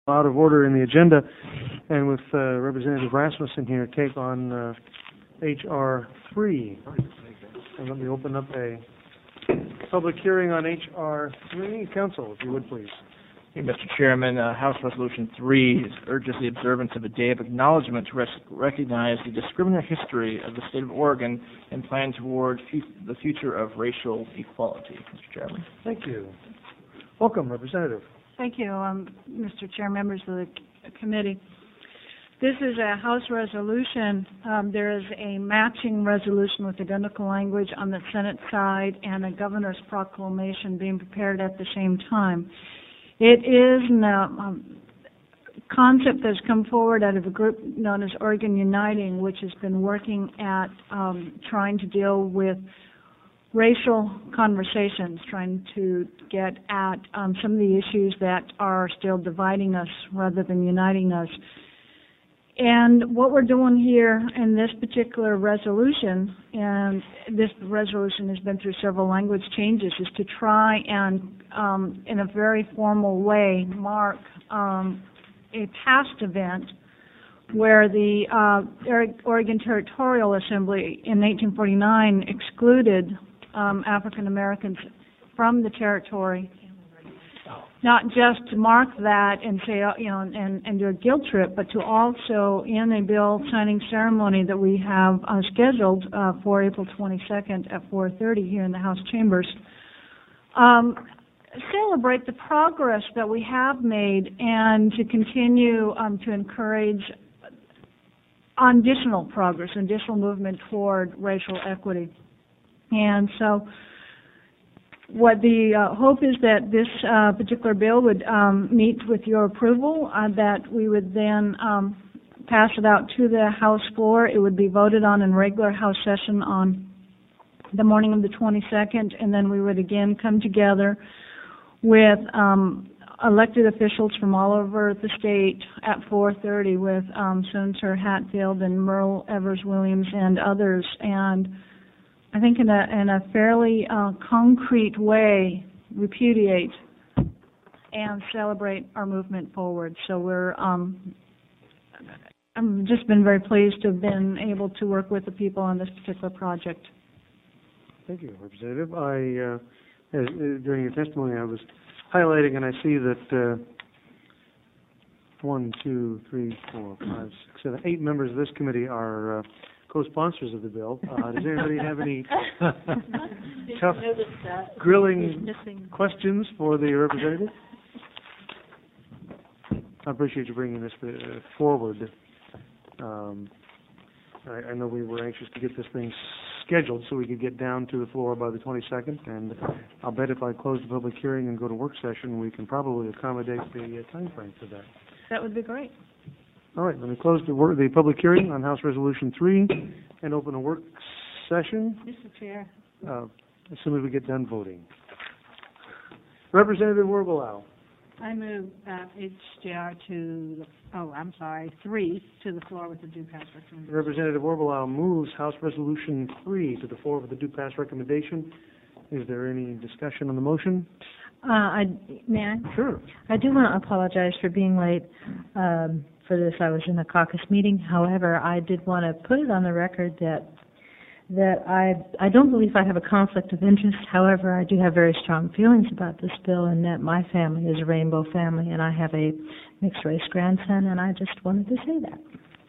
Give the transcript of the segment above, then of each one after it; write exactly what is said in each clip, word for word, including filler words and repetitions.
out of order in the agenda, and with uh, Representative Rasmussen here, take on uh, H R three. And let me open up a public hearing on H R three. Council, if you would, please. Hey, Mister Chairman, uh, House Resolution three urges the observance of a day of acknowledgement to res recognize the discriminatory history of the state of Oregon and plan toward fu the future of racial equality, Mister Chairman. Thank you. Welcome, Representative. Thank you, um, Mister Chair, members of the committee. This is a House resolution. Um, there is a matching resolution with identical language on the Senate side and a governor's proclamation being prepared at the same time. It is a um, concept that's come forward out of a group known as Oregon Uniting, which has been working at um, trying to deal with racial conversations, trying to get at um, some of the issues that are still dividing us rather than uniting us. And what we're doing here in this particular resolution, and this resolution has been through several language changes, is to try and, um, in a very formal way, mark um, a past event where the uh, Oregon Territorial Assembly in nineteen forty-nine excluded um, African Americans from the territory. Not just to mark that and say, you know, and, and do a guilt trip, but to also, in a bill signing ceremony that we have uh, scheduled uh, for April twenty-second at four thirty here in the House chambers, um, celebrate the progress that we have made and to continue um, to encourage additional progress, additional movement toward racial equity. And so what the uh, hope is that this uh, particular bill would um, meet with your approval, uh, that we would then um, pass it out to the House floor. It would be voted on in regular House session on the morning of the twenty-second, and then we would again come together with um, elected officials from all over the state at four thirty with um, Senator Hatfield and Merle Evers-Williams and others, and I think in a, in a fairly uh, concrete way, repudiate and celebrate our movement forward. So we're, um, I've just been very pleased to have been able to work with the people on this particular project. Thank you, Representative. I, uh, as, uh, during your testimony, I was highlighting, and I see that uh, one, two, three, four, five, six, seven, eight members of this committee are uh, co-sponsors of the bill. Uh, does anybody have any tough grilling questions for the representative? I appreciate you bringing this uh, forward. Um, I, I know we were anxious to get this thing scheduled so we could get down to the floor by the twenty-second, and I'll bet if I close the public hearing and go to work session, we can probably accommodate the uh, time frame for that. That would be great. All right, let me close the, work, the public hearing on House Resolution three and open a work session. Mister Chair. Uh, as soon as we get done voting. Representative Werbelau. I move uh, H J R to, the, oh, I'm sorry, three to the floor with the due pass recommendation. Representative Werbelau moves House Resolution three to the floor with the due pass recommendation. Is there any discussion on the motion? Uh, I, may I? Sure. I do want to apologize for being late um, for this. I was in a caucus meeting. However, I did want to put it on the record that that I I don't believe I have a conflict of interest. However, I do have very strong feelings about this bill, and that my family is a rainbow family, and I have a mixed-race grandson, and I just wanted to say that.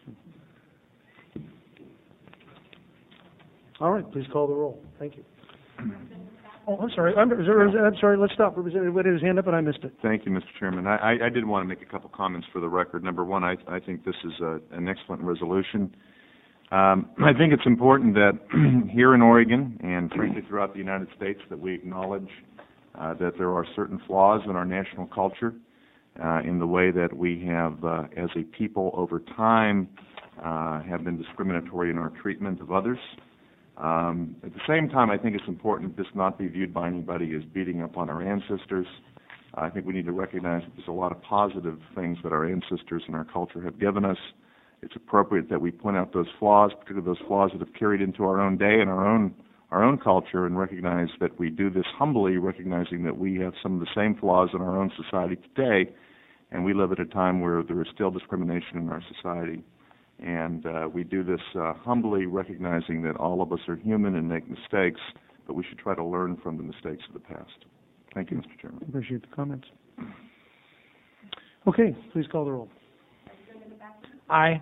All right, please call the roll. Thank you. Oh, I'm sorry. I'm, I'm sorry. Let's stop. Representative Witt had his hand up, and I missed it. Thank you, Mister Chairman. I, I did want to make a couple comments for the record. Number one, I, I think this is a, an excellent resolution. Um, I think it's important that here in Oregon and frankly throughout the United States that we acknowledge uh, that there are certain flaws in our national culture, uh, in the way that we have, uh, as a people over time, uh, have been discriminatory in our treatment of others. Um, at the same time, I think it's important that this not be viewed by anybody as beating up on our ancestors. I think we need to recognize that there's a lot of positive things that our ancestors and our culture have given us. It's appropriate that we point out those flaws, particularly those flaws that have carried into our own day and our own our own culture, and recognize that we do this humbly, recognizing that we have some of the same flaws in our own society today, and we live at a time where there is still discrimination in our society. And uh, we do this uh, humbly, recognizing that all of us are human and make mistakes, but we should try to learn from the mistakes of the past. Thank you, Mister Chairman. Appreciate the comments. Okay, please call the roll. Aye.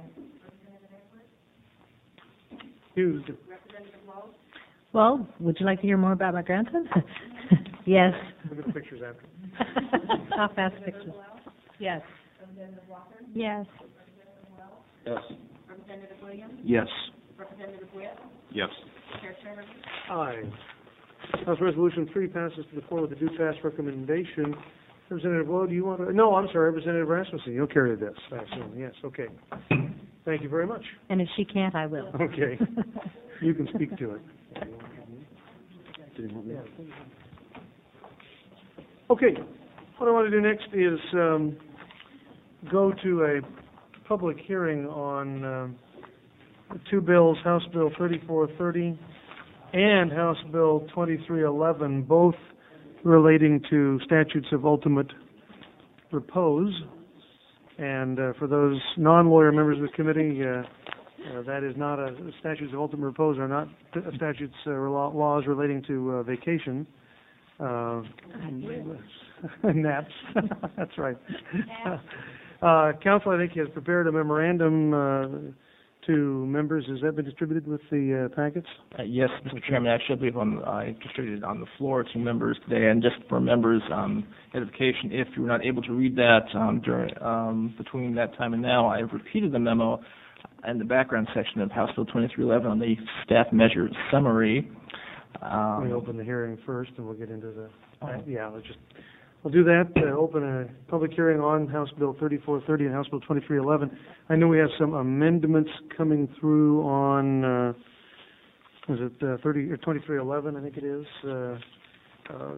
Hughes. Well, would you like to hear more about my grandson? Yes. Look at the pictures after. How fast pictures? Yes. Yes. Yes. Yes. Yes. Aye. House Resolution three passes to the floor with a do pass recommendation. Representative Lowe, do you want to, no, I'm sorry, Representative Rasmussen, you'll carry this, I assume, yes, okay. Thank you very much. And if she can't, I will. Okay. You can speak to it. Okay, what I want to do next is um, go to a public hearing on um, two bills, House Bill thirty-four thirty and House Bill twenty-three eleven, both relating to statutes of ultimate repose. And uh, for those non-lawyer members of the committee, uh, uh, that is not a, statutes of ultimate repose are not t- statutes uh, law, laws relating to uh, vacation. Uh, naps. That's right. Uh, Council, I think, has prepared a memorandum uh, to members. Has that been distributed with the uh, packets? Uh, yes, Mister Chairman, actually, I believe on, I distributed on the floor to members today, and just for members' um, edification, if you were not able to read that um, during um, between that time and now, I have repeated the memo in the background section of House Bill twenty-three eleven on the staff measure summary. Um, Let me open the hearing first, and we'll get into the. Oh. Uh, yeah, let's just. We'll do that. Uh, open a public hearing on House Bill thirty-four thirty and House Bill twenty-three eleven. I know we have some amendments coming through on. Uh, was it uh, thirty or twenty-three eleven? I think it is. Uh, uh,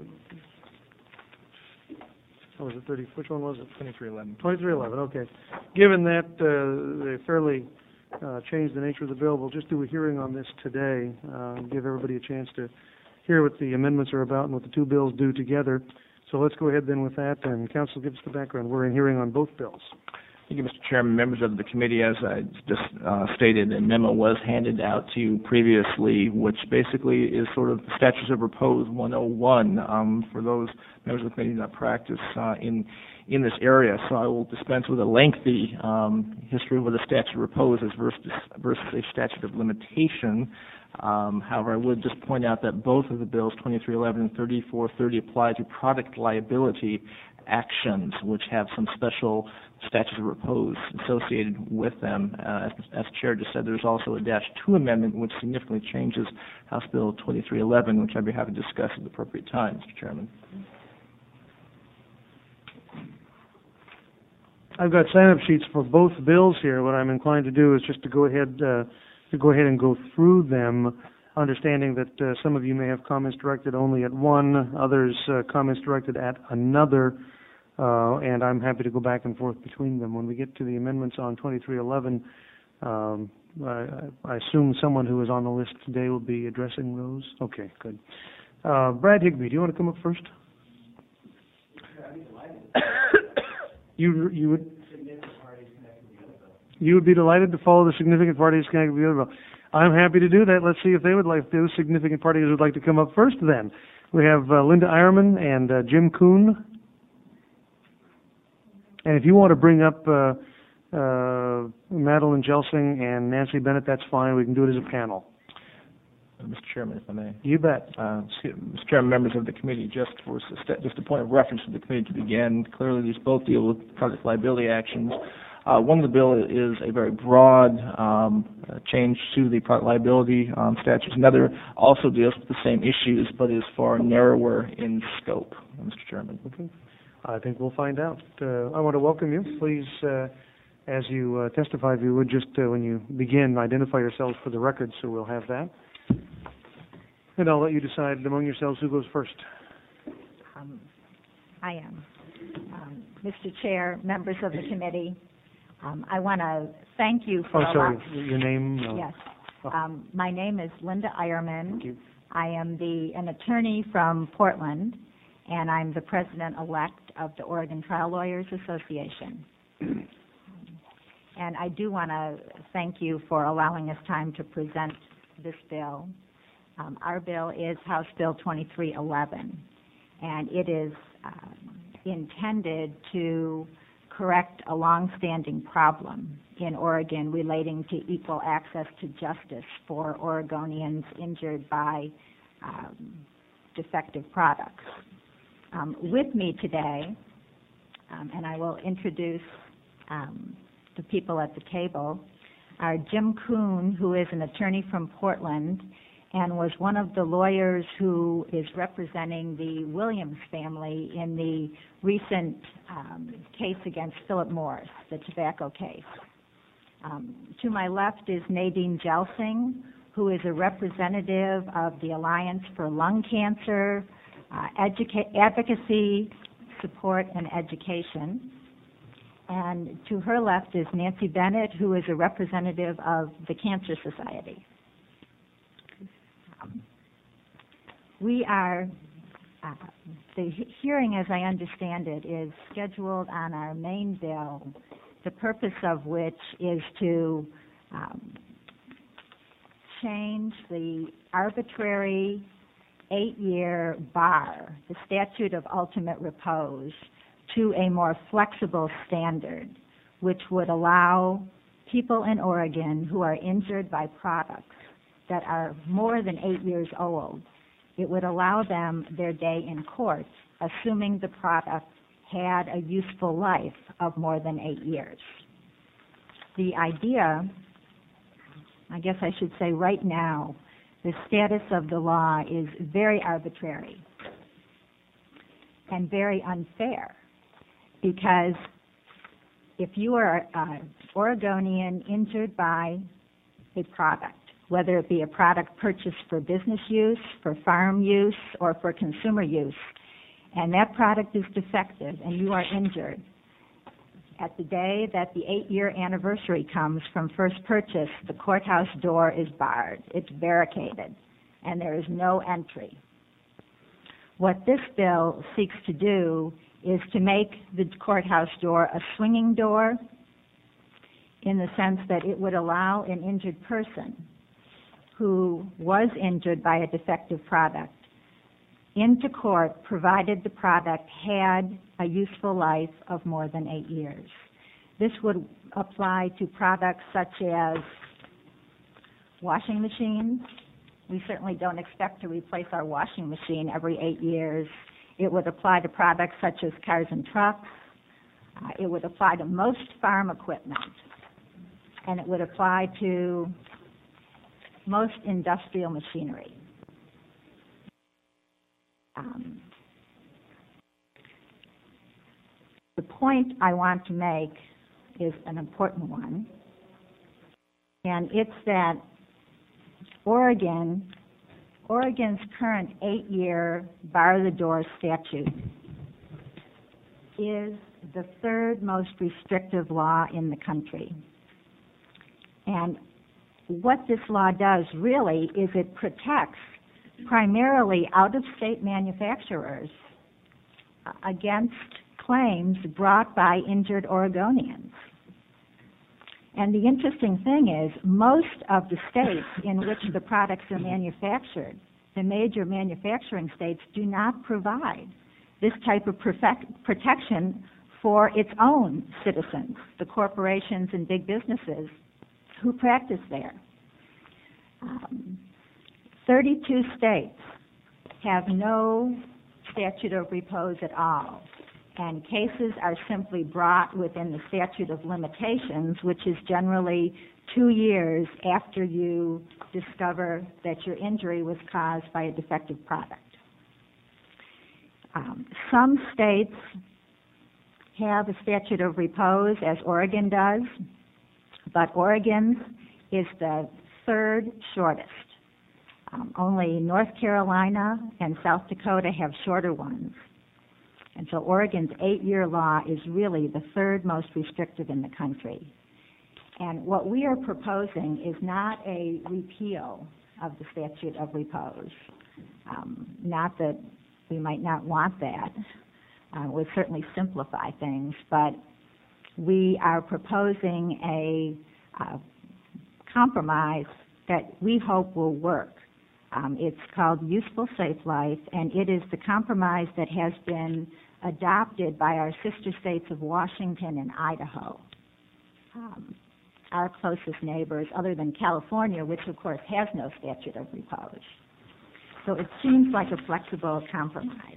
or was it thirty? Which one was it? twenty-three eleven. twenty-three eleven. Okay. Given that uh, they fairly uh, changed the nature of the bill, we'll just do a hearing on this today. Uh, give everybody a chance to hear what the amendments are about and what the two bills do together. So let's go ahead then with that, and Council, give us the background. We're in hearing on both bills. Thank you, Mister Chairman. Members of the committee, as I just uh, stated, a memo was handed out to you previously, which basically is sort of statutes of repose one oh one um, for those members of the committee that practice uh, in in this area. So I will dispense with a lengthy um, history of what a statute of repose is versus, versus a statute of limitation. Um, however, I would just point out that both of the bills, twenty-three eleven and thirty-four thirty, apply to product liability actions, which have some special statutes of repose associated with them. Uh, as, as the Chair just said, there's also a dash two amendment which significantly changes House Bill twenty-three eleven, which I'd be happy to discuss at the appropriate time, Mister Chairman. I've got sign-up sheets for both bills here. What I'm inclined to do is just to go ahead uh, to go ahead and go through them, understanding that uh, some of you may have comments directed only at one, others uh, comments directed at another, uh, and I'm happy to go back and forth between them. When we get to the amendments on twenty-three eleven, um, I, I assume someone who is on the list today will be addressing those. Okay, good. Uh, Brad Higbee, do you want to come up first? you you would. You would be delighted to follow the significant parties connected with the other bill. I'm happy to do that. Let's see if they would like, if those significant parties would like to come up first then. We have uh, Linda Eierman and uh, Jim Kuhn. And if you want to bring up uh, uh, Madeline Jelsing and Nancy Bennett, that's fine. We can do it as a panel. Uh, Mister Chairman, if I may. You bet. Uh, Mister Chairman, members of the committee, just for just a point of reference for the committee to begin, clearly these both deal with product liability actions. Uh, one of the bill is a very broad um, uh, change to the product liability um, statutes. Another also deals with the same issues, but is far narrower in scope, Mister Chairman. Okay. I think we'll find out. Uh, I want to welcome you. Please, uh, as you uh, testify, if you would just, uh, when you begin, identify yourselves for the record, so we'll have that. And I'll let you decide among yourselves who goes first. Um, I am. Um, Mister Chair, members of the committee, Um, I want to thank you for Oh, sorry, allowing... your name? No. Yes. Oh. Um, my name is Linda Eierman. Thank you. I am the an attorney from Portland, and I'm the president-elect of the Oregon Trial Lawyers Association. And I do want to thank you for allowing us time to present this bill. Um, our bill is House Bill twenty-three eleven, and it is uh, intended to correct a long-standing problem in Oregon relating to equal access to justice for Oregonians injured by um, defective products. Um, with me today, um, and I will introduce um, the people at the table, are Jim Kuhn, who is an attorney from Portland and was one of the lawyers who is representing the Williams family in the recent um, case against Philip Morris, the tobacco case. Um, to my left is Nadine Jelsing, who is a representative of the Alliance for Lung Cancer, uh, educa- Advocacy, Support, and Education. And to her left is Nancy Bennett, who is a representative of the Cancer Society. Um, we are, uh, the he- hearing, as I understand it, is scheduled on our main bill, the purpose of which is to um, change the arbitrary eight-year bar, the statute of ultimate repose, to a more flexible standard, which would allow people in Oregon who are injured by products that are more than eight years old, it would allow them their day in court, assuming the product had a useful life of more than eight years. The idea, I guess I should say right now, the status of the law is very arbitrary and very unfair, because if you are an Oregonian injured by a product, whether it be a product purchased for business use, for farm use, or for consumer use, and that product is defective and you are injured, at the day that the eight-year anniversary comes from first purchase, the courthouse door is barred, it's barricaded, and there is no entry. What this bill seeks to do is to make the courthouse door a swinging door, in the sense that it would allow an injured person who was injured by a defective product into court, provided the product had a useful life of more than eight years. This would apply to products such as washing machines. We certainly don't expect to replace our washing machine every eight years. It would apply to products such as cars and trucks. Uh, it would apply to most farm equipment. And it would apply to most industrial machinery. Um, the point I want to make is an important one, and it's that Oregon, Oregon's current eight-year bar-the-door statute is the third most restrictive law in the country. And what this law does really is it protects primarily out-of-state manufacturers against claims brought by injured Oregonians. And the interesting thing is, most of the states in which the products are manufactured, the major manufacturing states, do not provide this type of perfect protection for its own citizens, the corporations and big businesses who practice there. Um, thirty-two states have no statute of repose at all, and cases are simply brought within the statute of limitations, which is generally two years after you discover that your injury was caused by a defective product. Um, some states have a statute of repose, as Oregon does, but Oregon's is the third shortest. Um, only North Carolina and South Dakota have shorter ones. And so Oregon's eight-year law is really the third most restrictive in the country. And what we are proposing is not a repeal of the statute of repose. Um, not that we might not want that, uh, would certainly simplify things, but we are proposing a uh, compromise that we hope will work. Um, it's called Useful Safe Life, and it is the compromise that has been adopted by our sister states of Washington and Idaho, um, our closest neighbors, other than California, which of course has no statute of repose. So it seems like a flexible compromise.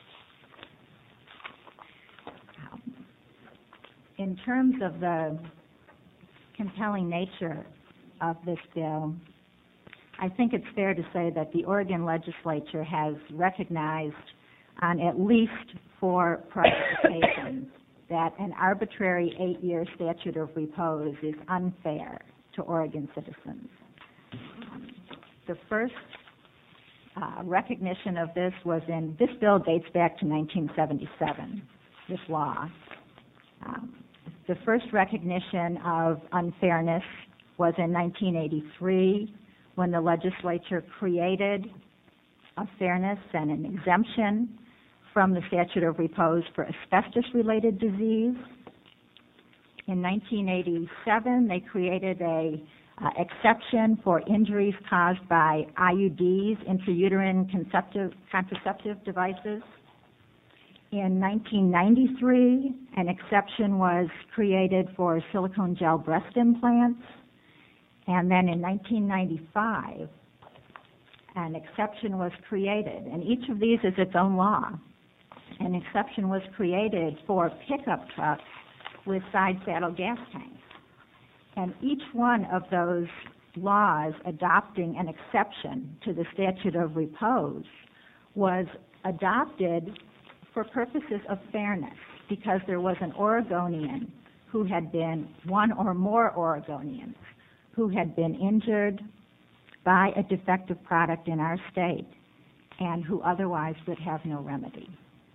Um, in terms of the compelling nature of this bill, I think it's fair to say that the Oregon legislature has recognized on at least four prior occasions that an arbitrary eight-year statute of repose is unfair to Oregon citizens. The first uh, recognition of this was in, this bill dates back to nineteen seventy-seven, this law. Um, the first recognition of unfairness was in nineteen eighty-three, when the legislature created a fairness and an exemption from the statute of repose for asbestos-related disease. In nineteen eighty-seven, they created a uh, exception for injuries caused by I U Ds, intrauterine conceptive, contraceptive devices. In nineteen ninety-three, an exception was created for silicone gel breast implants. And then in nineteen ninety-five, an exception was created, and each of these is its own law. An exception was created for pickup trucks with side saddle gas tanks. And each one of those laws adopting an exception to the statute of repose was adopted for purposes of fairness, because there was an Oregonian who had been, one or more Oregonians, who had been injured by a defective product in our state and who otherwise would have no remedy.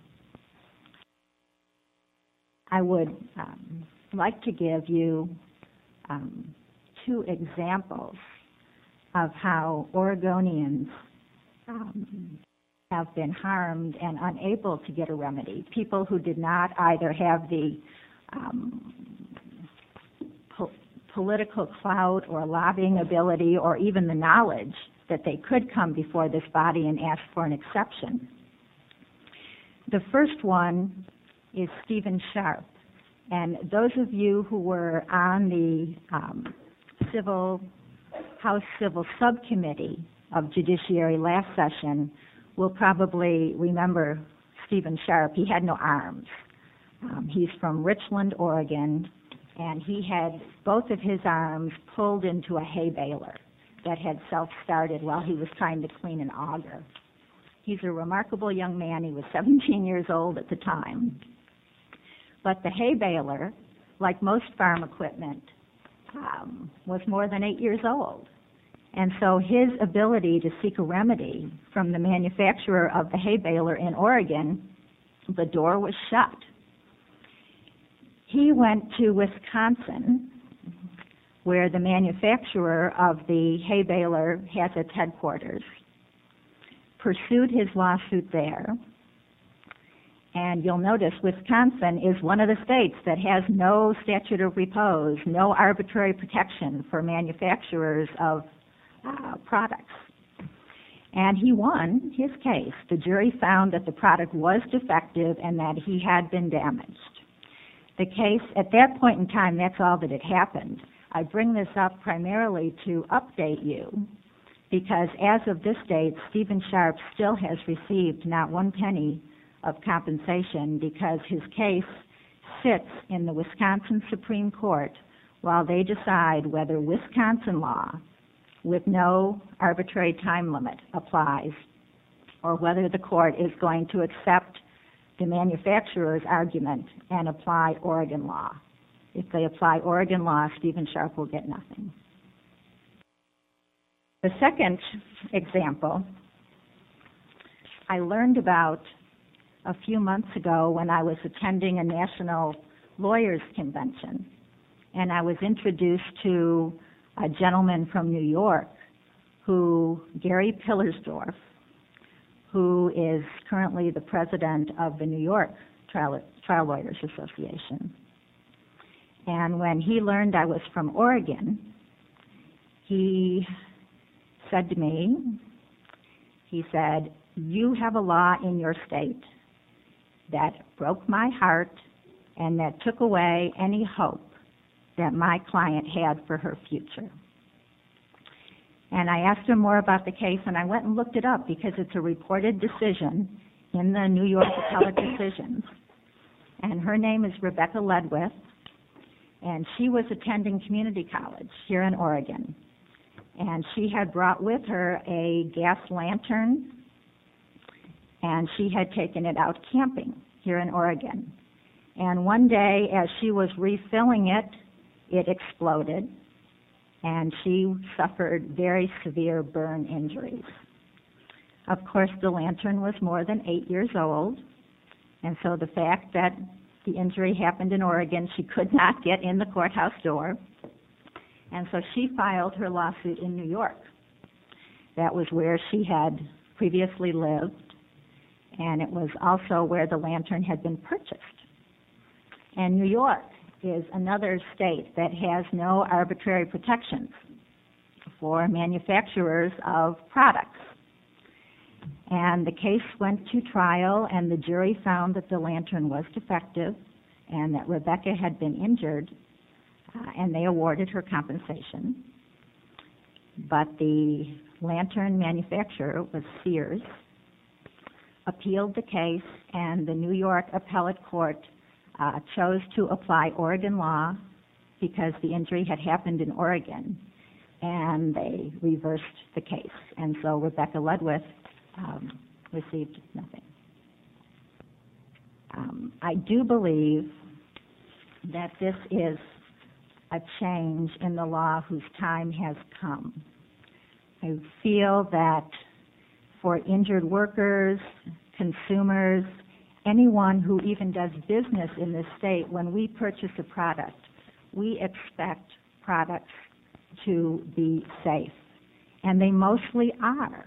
I would um, like to give you um, two examples of how Oregonians um, have been harmed and unable to get a remedy. People who did not either have the um, po- political clout or lobbying ability or even the knowledge that they could come before this body and ask for an exception. The first one is Stephen Sharp. And those of you who were on the um, Civil House Civil Subcommittee of Judiciary last session will probably remember Stephen Sharp. He had no arms. Um, he's from Richland, Oregon, and he had both of his arms pulled into a hay baler that had self-started while he was trying to clean an auger. He's a remarkable young man. He was seventeen years old at the time. But the hay baler, like most farm equipment, um, was more than eight years old. And so his ability to seek a remedy from the manufacturer of the hay baler in Oregon, the door was shut. He went to Wisconsin, where the manufacturer of the hay baler has its headquarters, pursued his lawsuit there. And you'll notice Wisconsin is one of the states that has no statute of repose, no arbitrary protection for manufacturers of uh, products. And he won his case. The jury found that the product was defective and that he had been damaged. The case, at that point in time, that's all that had happened. I bring this up primarily to update you, because as of this date, Stephen Sharp still has received not one penny of compensation, because his case sits in the Wisconsin Supreme Court while they decide whether Wisconsin law, with no arbitrary time limit, applies, or whether the court is going to accept the manufacturer's argument and apply Oregon law. If they apply Oregon law, Stephen Sharp will get nothing. The second example I learned about a few months ago when I was attending a national lawyers convention, and I was introduced to a gentleman from New York, who, Gary Pillersdorf, who is currently the president of the New York Trial, Trial Lawyers Association. And when he learned I was from Oregon, he said to me, he said, "You have a law in your state that broke my heart and that took away any hope that my client had for her future." And I asked him more about the case, and I went and looked it up because it's a reported decision in the New York Appellate Decisions. And her name is Rebecca Ledwith, and she was attending community college here in Oregon. And she had brought with her a gas lantern, and she had taken it out camping here in Oregon. And one day, as she was refilling it, it exploded, and she suffered very severe burn injuries. Of course, the lantern was more than eight years old, and so the fact that the injury happened in Oregon, she could not get in the courthouse door, and so she filed her lawsuit in New York. That was where she had previously lived, and it was also where the lantern had been purchased. And New York is another state that has no arbitrary protections for manufacturers of products. And the case went to trial, and the jury found that the lantern was defective and that Rebecca had been injured, uh, and they awarded her compensation. But the lantern manufacturer was Sears, appealed the case, and the New York Appellate Court uh, chose to apply Oregon law because the injury had happened in Oregon, and they reversed the case. And so Rebecca Ledwith um, received nothing. Um, I do believe that this is a change in the law whose time has come. I feel that for injured workers, consumers, anyone who even does business in this state, when we purchase a product, we expect products to be safe, and they mostly are.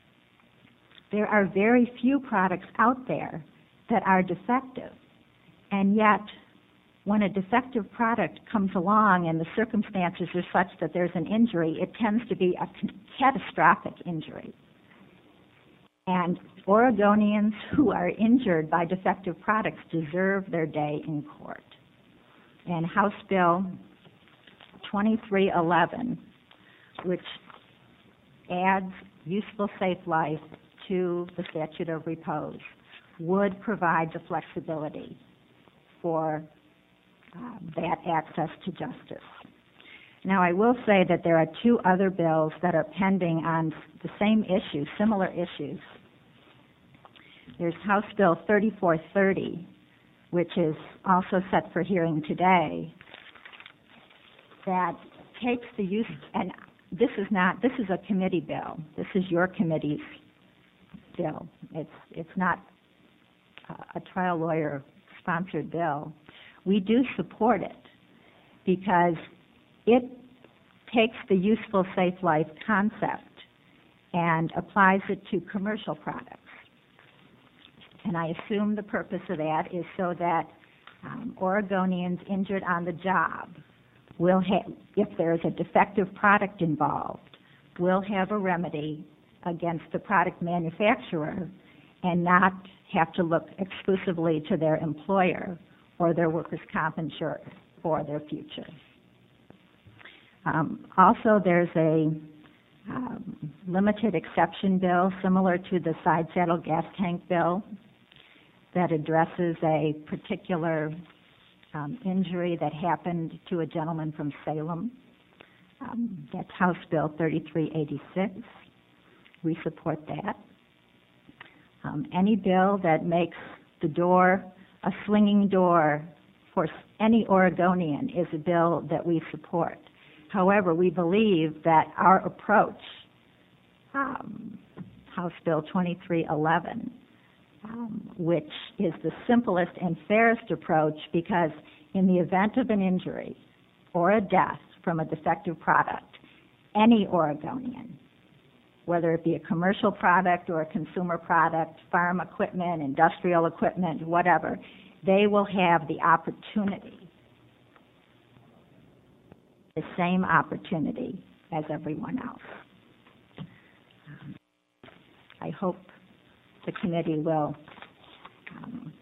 There are very few products out there that are defective, and yet when a defective product comes along and the circumstances are such that there's an injury, it tends to be a catastrophic injury. And Oregonians who are injured by defective products deserve their day in court. And House Bill twenty-three eleven, which adds useful safe life to the statute of repose, would provide the flexibility for uh, that access to justice. Now, I will say that there are two other bills that are pending on the same issue, similar issues. There's House Bill thirty-four thirty, which is also set for hearing today, that takes the use, and this is not, this is a committee bill. This is your committee's bill. It's, it's not a trial lawyer sponsored bill. We do support it because it takes the useful safe life concept and applies it to commercial products. And I assume the purpose of that is so that um, Oregonians injured on the job will have, if there's a defective product involved, will have a remedy against the product manufacturer and not have to look exclusively to their employer or their workers' comp insurer for their future. Um, also, there's a um, limited exception bill similar to the side saddle gas tank bill that addresses a particular um, injury that happened to a gentleman from Salem. Um, that's House Bill thirty-three eighty-six. We support that. Um, any bill that makes the door a swinging door for any Oregonian is a bill that we support. However, we believe that our approach, um, House Bill twenty-three eleven, um, which is the simplest and fairest approach, because in the event of an injury or a death from a defective product, any Oregonian, whether it be a commercial product or a consumer product, farm equipment, industrial equipment, whatever, they will have the opportunity, the same opportunity as everyone else. Um, I hope the committee will um,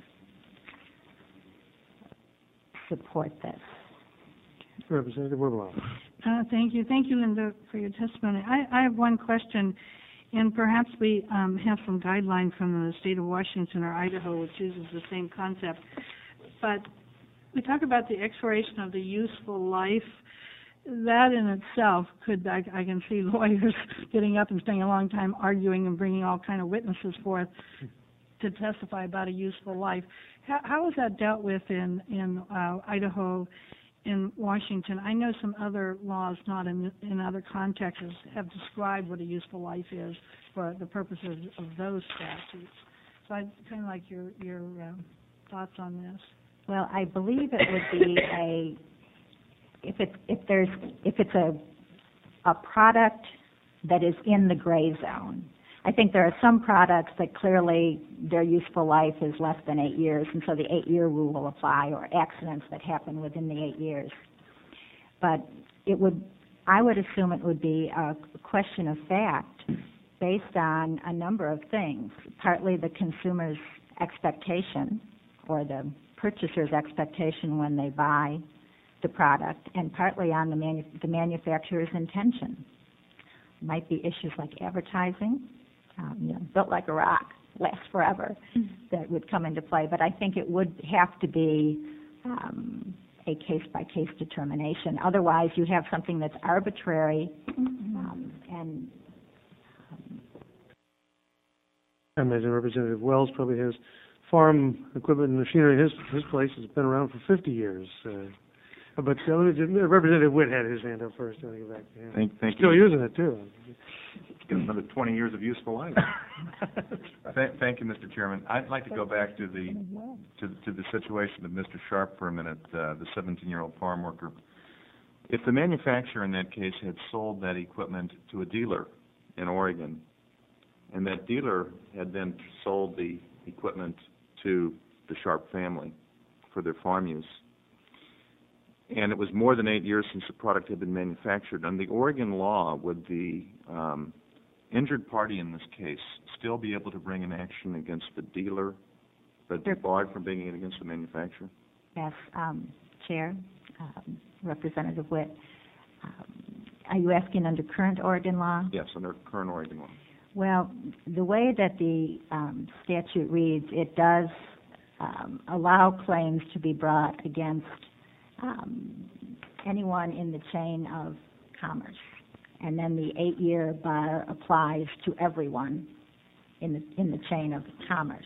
support this. Representative Wibelow. Uh, thank you. Thank you, Linda, for your testimony. I, I have one question, and perhaps we um, have some guideline from the state of Washington or Idaho, which uses the same concept. But we talk about the expiration of the useful life. That in itself could, I, I can see lawyers getting up and staying a long time arguing and bringing all kind of witnesses forth to testify about a useful life. How, how is that dealt with in, in uh, Idaho, in Washington? I know some other laws, not in, in other contexts, have described what a useful life is for the purposes of those statutes. So I'd kind of like your, your um, thoughts on this. Well, I believe it would be a, if it's, if there's, if it's a, a product that is in the gray zone. I think there are some products that clearly their useful life is less than eight years, and so the eight-year rule will apply, or accidents that happen within the eight years. But it would, I would assume it would be a question of fact based on a number of things, partly the consumer's expectation or the purchaser's expectation when they buy the product, and partly on the, manu- the manufacturer's intention. Might be issues like advertising, um, you know, built like a rock, lasts forever, that would come into play. But I think it would have to be um, a case-by-case determination. Otherwise, you have something that's arbitrary um, and um, I imagine Representative Wells probably has farm equipment and machinery. His his place has been around for fifty years. Uh, but uh, Representative Witt had his hand up first. I'll get back to him. Thank, thank Still you. using it too. Get another twenty years of useful life. Thank, thank you, Mister Chairman. I'd like to go back to the to, to the situation of Mister Sharp for a minute, uh, the seventeen-year-old farm worker. If the manufacturer in that case had sold that equipment to a dealer in Oregon, and that dealer had then sold the equipment to the Sharp family for their farm use, and it was more than eight years since the product had been manufactured, under the Oregon law, would the um, injured party in this case still be able to bring an action against the dealer, but be barred from bringing it against the manufacturer? Yes, um, Chair, um, Representative Witt. Um, are you asking under current Oregon law? Yes, under current Oregon law. Well, the way that the um, statute reads, it does um, allow claims to be brought against um, anyone in the chain of commerce. And then the eight-year bar applies to everyone in the, in the chain of commerce.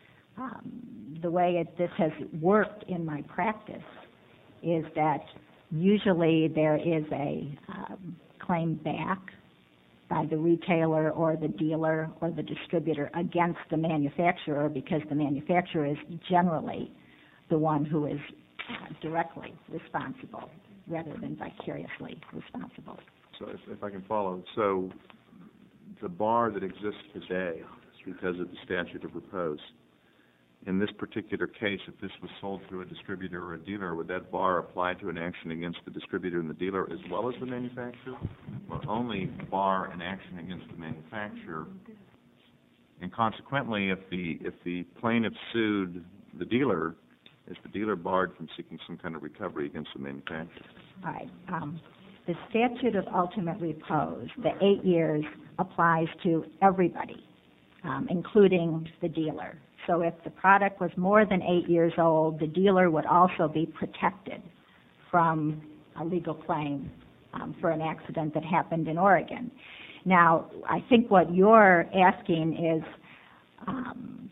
Um, the way it, this has worked in my practice is that usually there is a um, claim back by the retailer or the dealer or the distributor against the manufacturer, because the manufacturer is generally the one who is uh, directly responsible rather than vicariously responsible. So if, if I can follow, so the bar that exists today because of the statute of repose, in this particular case, if this was sold through a distributor or a dealer, would that bar apply to an action against the distributor and the dealer as well as the manufacturer, or only bar an action against the manufacturer? And consequently, if the if the plaintiff sued the dealer, is the dealer barred from seeking some kind of recovery against the manufacturer? All right. Um, the statute of ultimate repose, the eight years, applies to everybody, um, including the dealer. So if the product was more than eight years old, the dealer would also be protected from a legal claim um, for an accident that happened in Oregon. Now, I think what you're asking is um,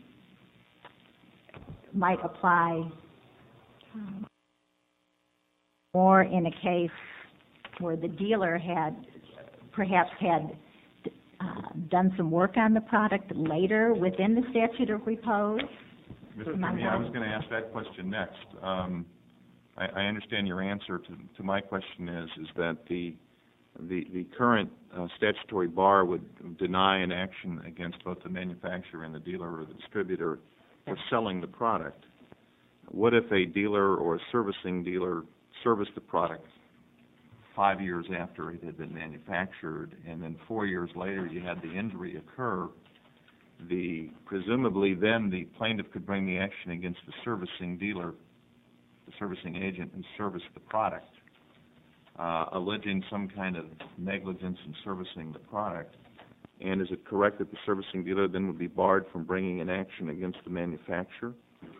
might apply um, more in a case where the dealer had perhaps had Uh, done some work on the product later within the statute of repose? Mister Chairman, I was going to ask that question next. Um, I, I understand your answer to, to my question is is that the the, the current uh, statutory bar would deny an action against both the manufacturer and the dealer or the distributor for selling the product. what if a dealer or a servicing dealer serviced the product five years after it had been manufactured, and then four years later you had the injury occur? The presumably then the plaintiff could bring the action against the servicing dealer, the servicing agent who serviced the product, uh, alleging some kind of negligence in servicing the product. And is it correct that the servicing dealer then would be barred from bringing an action against the manufacturer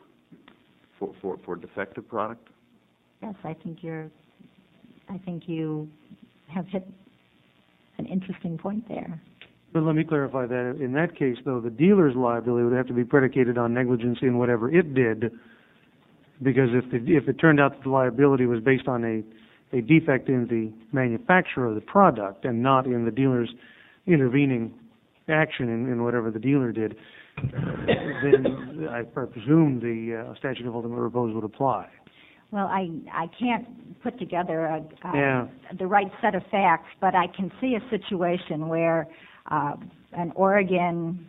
for for, for defective product? Yes, I think you're, I think you have hit an interesting point there. But let me clarify that. In that case, though, the dealer's liability would have to be predicated on negligence in whatever it did, because if the, if it turned out that the liability was based on a, a defect in the manufacturer of the product and not in the dealer's intervening action in, in whatever the dealer did, then I presume the uh, statute of ultimate repose would apply. Well, I, I can't put together a, uh, Yeah. the right set of facts, but I can see a situation where uh, an Oregon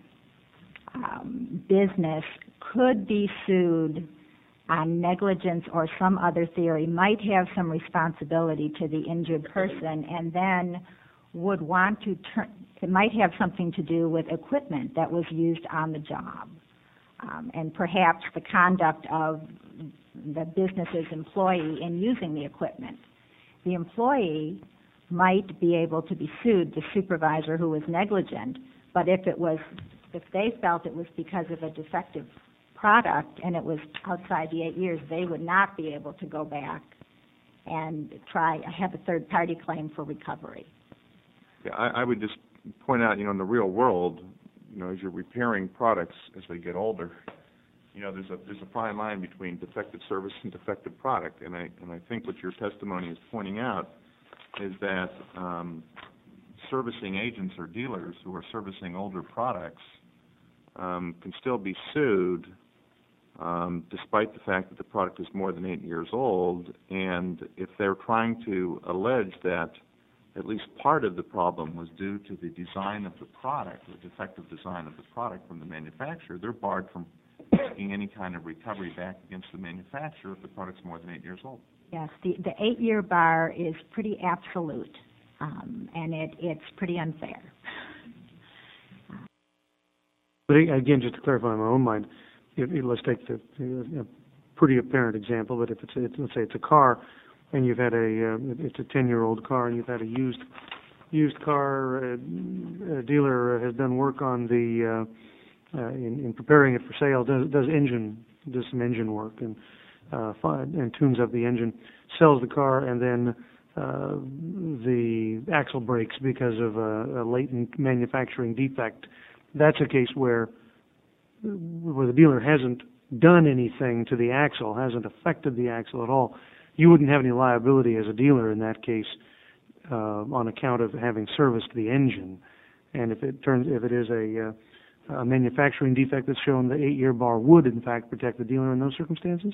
um, business could be sued on negligence or some other theory, might have some responsibility to the injured person, and then would want to turn, it might have something to do with equipment that was used on the job. Um, and perhaps the conduct of the business's employee in using the equipment. The employee might be able to be sued, the supervisor who was negligent, but if it was, if they felt it was because of a defective product and it was outside the eight years, they would not be able to go back and try, have a third-party claim for recovery. Yeah, I, I would just point out, you know, in the real world, you know, as you're repairing products as they get older, you know, there's a there's a fine line between defective service and defective product, and I and I think what your testimony is pointing out is that um, servicing agents or dealers who are servicing older products um, can still be sued um, despite the fact that the product is more than eight years old, and if they're trying to allege that at least part of the problem was due to the design of the product, the defective design of the product from the manufacturer, they're barred from taking any kind of recovery back against the manufacturer if the product's more than eight years old. Yes, the, the eight-year bar is pretty absolute, um, and it, it's pretty unfair. But again, just to clarify in my own mind, if, if, let's take the, the a pretty apparent example, but if it's, it's let's say it's a car, and you've had a, uh, it's a ten-year-old car, and you've had a used, used car, uh, a dealer has done work on the, uh, uh, in, in preparing it for sale, does, does engine, does some engine work, and, uh, and tunes up the engine, sells the car, and then, uh, the axle breaks because of a, a latent manufacturing defect. That's a case where, where the dealer hasn't done anything to the axle, hasn't affected the axle at all. You wouldn't have any liability as a dealer in that case uh, on account of having serviced the engine. And if it turns, if it is a, uh, a manufacturing defect that's shown, the eight-year bar would in fact protect the dealer in those circumstances.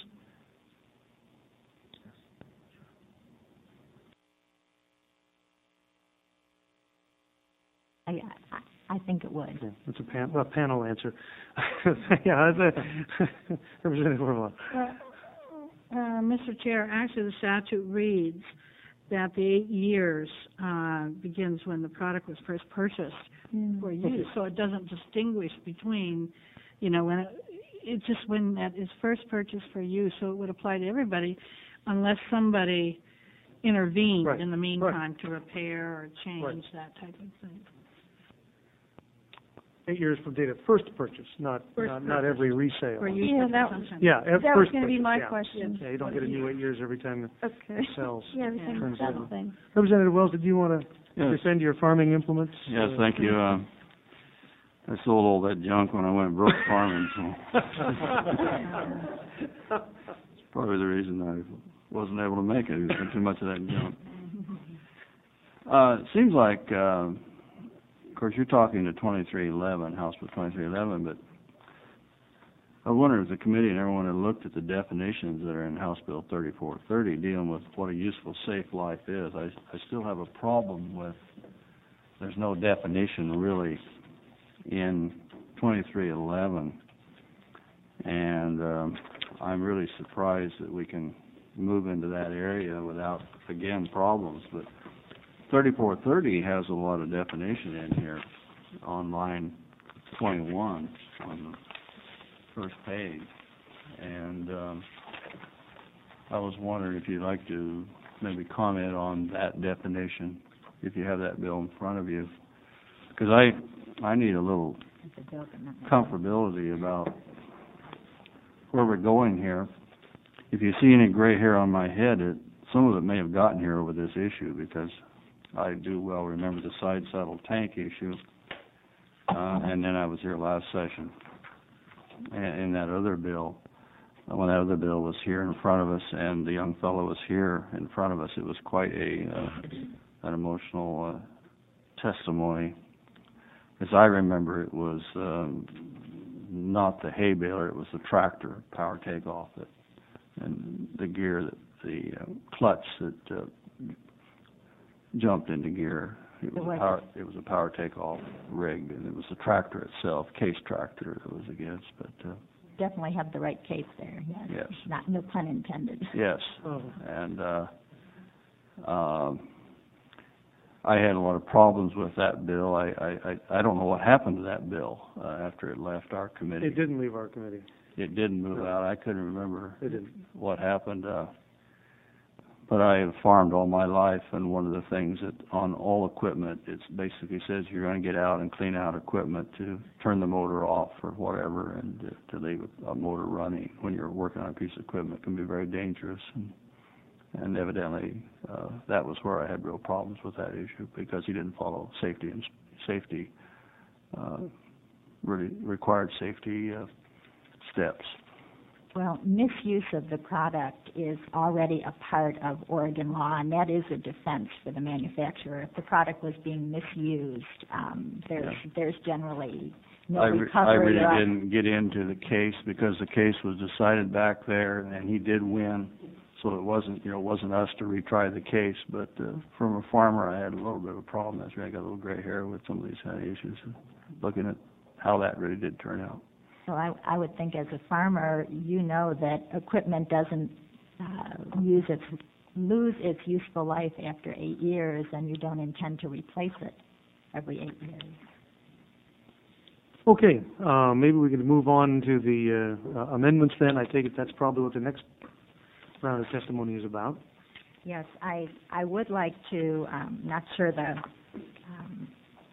I, I, I think it would. Yeah, that's a, pan, a panel answer. Yeah, that's a Representative Orloff. Uh, uh, Mister Chair, actually the statute reads that the eight years uh, begins when the product was first purchased Mm. for use, so it doesn't distinguish between, you know, when it, it's just when that is first purchased for use, so it would apply to everybody unless somebody intervened Right. in the meantime to repair or change Right. that type of thing. Eight years from date of first purchase, not First not, not purchase. every resale. For use Yeah, for that- consumption. Yeah, ev- That was first going to be purchase, my yeah. question. Yeah, you don't get a new eight years every time Okay. it sells. Yeah, everything's Turns that over. thing. Representative Wells, did you want to Yes, defend your farming implements? yes, Uh, thank you. Uh, I sold all that junk when I went broke farming, so it's probably the reason I wasn't able to make it. There was too much of that junk. Uh, it seems like, uh, of course, you're talking to twenty-three eleven, House Bill twenty-three eleven, but I wonder if the committee and everyone had looked at the definitions that are in House Bill thirty-four thirty dealing with what a useful, safe life is. I, I still have a problem with, there's no definition really in twenty-three eleven. And um, I'm really surprised that we can move into that area without, again, problems. But thirty-four thirty has a lot of definition in here on line twenty-one on the first page. And um, I was wondering if you'd like to maybe comment on that definition, if you have that bill in front of you. Because I, I need a little comfortability about where we're going here. If you see any gray hair on my head, it, some of it may have gotten here over this issue, because I do well remember the side saddle tank issue, uh, and then I was here last session. And in that other bill, when that other bill was here in front of us and the young fellow was here in front of us, it was quite a uh, an emotional uh, testimony. As I remember, it was um, not the hay baler, it was the tractor power takeoff, that, and the gear, that the uh, clutch that uh, jumped into gear. It was, a power, it was a power takeoff rig, and it was the tractor itself, case tractor, that was against. But uh, definitely have the right case there. Yes. Yes. Not, no pun intended. Yes. Oh. And uh, um, I had a lot of problems with that bill. I, I, I, I don't know what happened to that bill uh, after it left our committee. It didn't leave our committee. It didn't move No. out. I couldn't remember It didn't. what happened. Uh, but I have farmed all my life, and one of the things that on all equipment, it basically says you're going to get out and clean out equipment to turn the motor off or whatever, and to, to leave a, a motor running when you're working on a piece of equipment can be very dangerous. And, and evidently, uh, that was where I had real problems with that issue, because he didn't follow safety and safety, uh, really required safety uh, steps. Well, misuse of the product is already a part of Oregon law, and that is a defense for the manufacturer. If the product was being misused, um, there's Yeah. there's generally no I, re- recovery. I really or- didn't get into the case, because the case was decided back there, and he did win. So it wasn't, you know, it wasn't us to retry the case. But uh, from a farmer, I had a little bit of a problem. That's why I got a little gray hair with some of these kind of issues, looking at how that really did turn out. Well, I, I would think as a farmer, you know that equipment doesn't uh, use its lose its useful life after eight years, and you don't intend to replace it every eight years. Okay, uh, maybe we can move on to the uh, uh, amendments then. I take it that's probably what the next round of testimony is about. Yes, I I would like to. Um, not sure the um,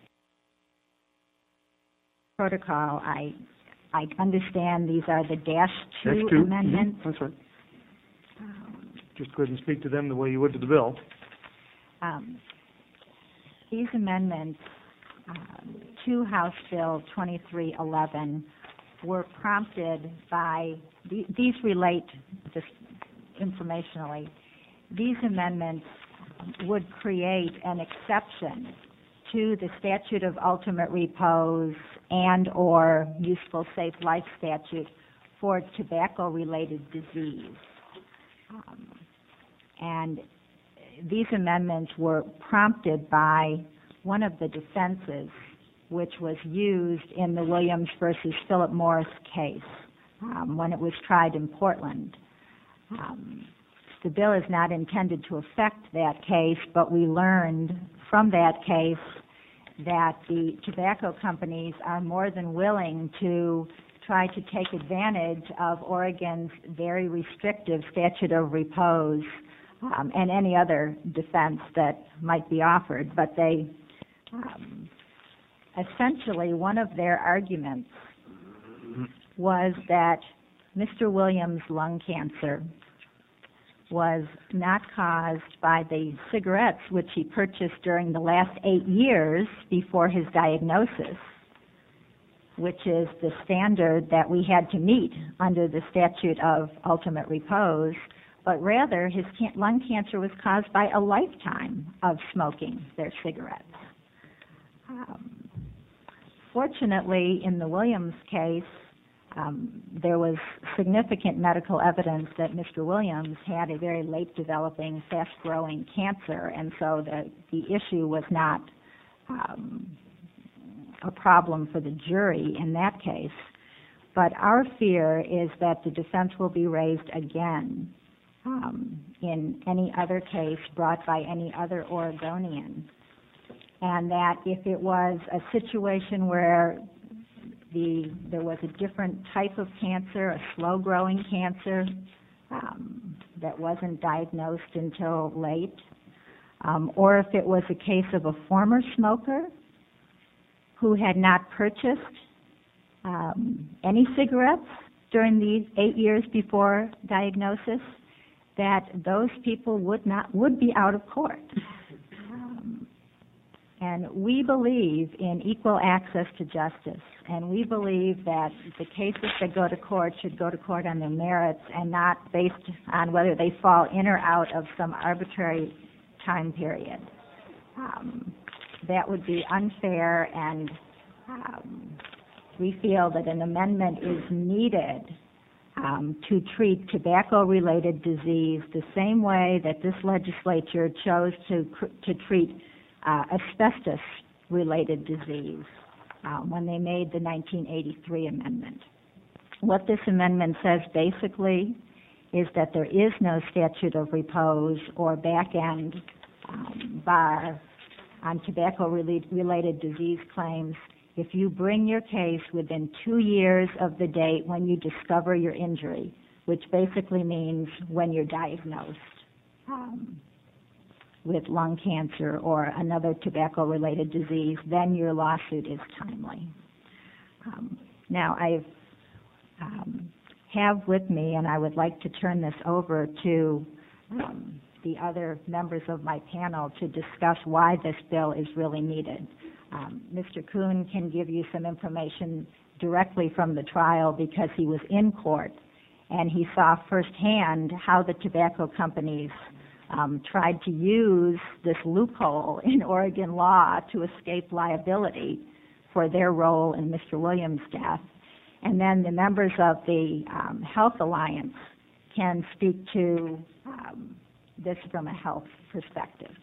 protocol. I. I understand these are the dash two, Dash two. amendments. Mm-hmm. That's right. Um, Just go ahead and speak to them the way you would to the bill. um, these amendments um, to House Bill twenty-three eleven were prompted by, the, these relate just informationally, these amendments would create an exception to the statute of ultimate repose and or useful safe life statute for tobacco-related disease. Um, and these amendments were prompted by one of the defenses which was used in the Williams versus Philip Morris case um, when it was tried in Portland. Um, the bill is not intended to affect that case, but we learned from that case that the tobacco companies are more than willing to try to take advantage of Oregon's very restrictive statute of repose um, and any other defense that might be offered. But they, um, essentially, one of their arguments was that Mister Williams' lung cancer was not caused by the cigarettes which he purchased during the last eight years before his diagnosis, which is the standard that we had to meet under the statute of ultimate repose, but rather his can- lung cancer was caused by a lifetime of smoking their cigarettes. Um, fortunately, in the Williams case, Um, there was significant medical evidence that Mister Williams had a very late developing, fast-growing cancer, and so the, the issue was not um, a problem for the jury in that case. But our fear is that the defense will be raised again um, in any other case brought by any other Oregonian. And that if it was a situation where the there was a different type of cancer, a slow-growing cancer, um, that wasn't diagnosed until late, um, or if it was a case of a former smoker who had not purchased um, any cigarettes during the eight years before diagnosis, that those people would not would be out of court. Um, and we believe in equal access to justice, and we believe that the cases that go to court should go to court on their merits and not based on whether they fall in or out of some arbitrary time period. Um, that would be unfair, and um, we feel that an amendment is needed um, to treat tobacco-related disease the same way that this legislature chose to to treat uh, asbestos-related disease uh, when they made the nineteen eighty-three amendment. What this amendment says basically is that there is no statute of repose or back-end um, bar on tobacco-related disease claims if you bring your case within two years of the date when you discover your injury, which basically means when you're diagnosed um, with lung cancer or another tobacco-related disease, then your lawsuit is timely. Um, now, I um, have with me, and I would like to turn this over to um, the other members of my panel to discuss why this bill is really needed. Um, Mister Kuhn can give you some information directly from the trial because he was in court and he saw firsthand how the tobacco companies um, tried to use this loophole in Oregon law to escape liability for their role in Mister Williams' death. And then the members of the um, Health Alliance can speak to um, this from a health perspective.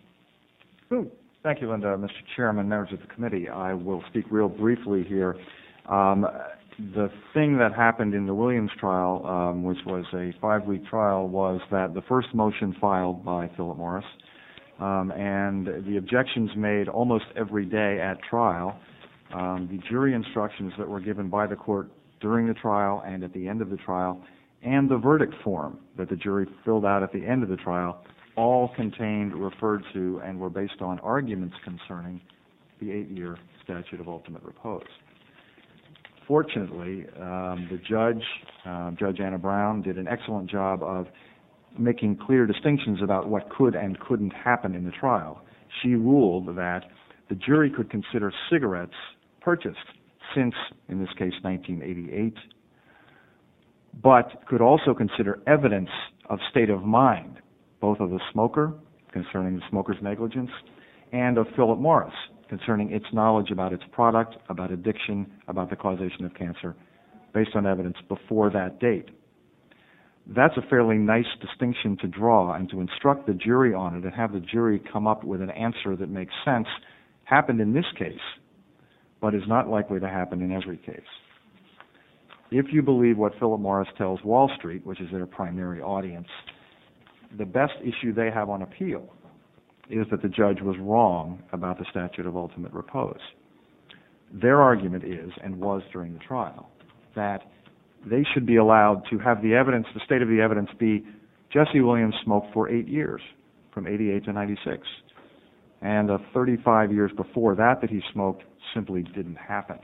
Ooh. Thank you, Linda. Mister Chairman, members of the committee, I will speak real briefly here. Um, the thing that happened in the Williams trial, um, which was a five-week trial, was that the first motion filed by Philip Morris um, and the objections made almost every day at trial, um, the jury instructions that were given by the court during the trial and at the end of the trial, and the verdict form that the jury filled out at the end of the trial all contained, referred to, and were based on arguments concerning the eight-year statute of ultimate repose. Fortunately, um, the judge, uh, Judge Anna Brown, did an excellent job of making clear distinctions about what could and couldn't happen in the trial. She ruled that the jury could consider cigarettes purchased since, in this case, nineteen eighty-eight, but could also consider evidence of state of mind, both of the smoker, concerning the smoker's negligence, and of Philip Morris, concerning its knowledge about its product, about addiction, about the causation of cancer, based on evidence before that date. That's a fairly nice distinction to draw, and to instruct the jury on it and have the jury come up with an answer that makes sense happened in this case, but is not likely to happen in every case. If you believe what Philip Morris tells Wall Street, which is their primary audience, the best issue they have on appeal is that the judge was wrong about the statute of ultimate repose. Their argument is, and was during the trial, that they should be allowed to have the evidence, the state of the evidence be Jesse Williams smoked for eight years, from eighty-eight to ninety-six. And uh, thirty-five years before that that he smoked simply didn't happen.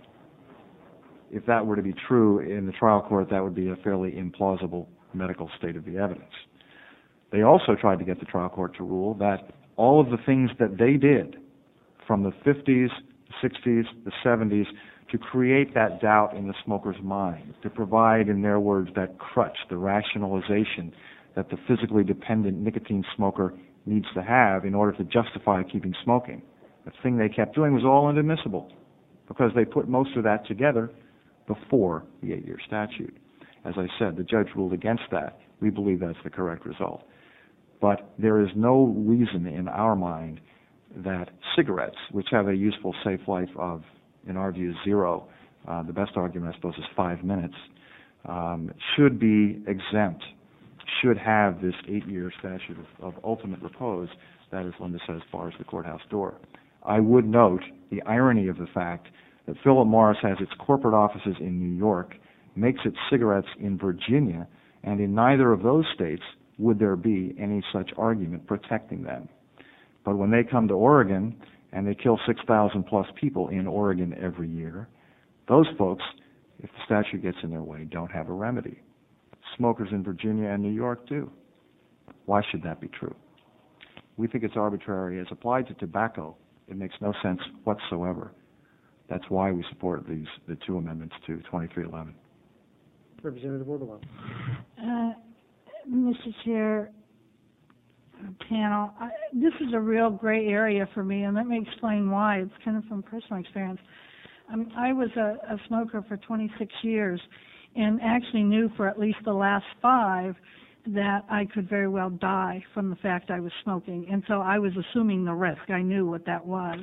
If that were to be true in the trial court, that would be a fairly implausible medical state of the evidence. They also tried to get the trial court to rule that all of the things that they did from the fifties, the sixties, the seventies to create that doubt in the smoker's mind, to provide, in their words, that crutch, the rationalization that the physically dependent nicotine smoker needs to have in order to justify keeping smoking. The thing they kept doing was all inadmissible because they put most of that together before the eight-year statute. As I said, the judge ruled against that. We believe that's the correct result. But there is no reason in our mind that cigarettes, which have a useful safe life of, in our view, zero, uh, the best argument, I suppose, is five minutes, um, should be exempt, should have this eight-year statute of, of ultimate repose, that, as Linda said, as far as the courthouse door. I would note the irony of the fact that Philip Morris has its corporate offices in New York, makes its cigarettes in Virginia, and in neither of those states would there be any such argument protecting them. But when they come to Oregon and they kill six thousand plus people in Oregon every year, those folks, if the statute gets in their way, don't have a remedy. Smokers in Virginia and New York do. Why should that be true? We think it's arbitrary. As applied to tobacco, it makes no sense whatsoever. That's why we support these the two amendments to twenty-three eleven. Representative Ortolo. Uh, Mister Chair, uh, panel, I, this is a real gray area for me, and let me explain why. It's kind of from personal experience. Um, I was a, a smoker for twenty-six years, and actually knew for at least the last five that I could very well die from the fact I was smoking, and so I was assuming the risk. I knew what that was.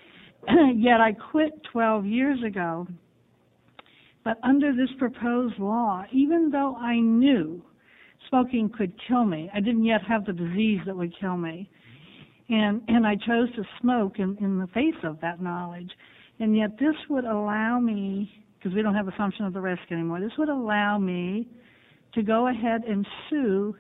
Yet I quit twelve years ago. But under this proposed law, even though I knew smoking could kill me, I didn't yet have the disease that would kill me, and and I chose to smoke in, in the face of that knowledge. And yet this would allow me, because we don't have assumption of the risk anymore, this would allow me to go ahead and sue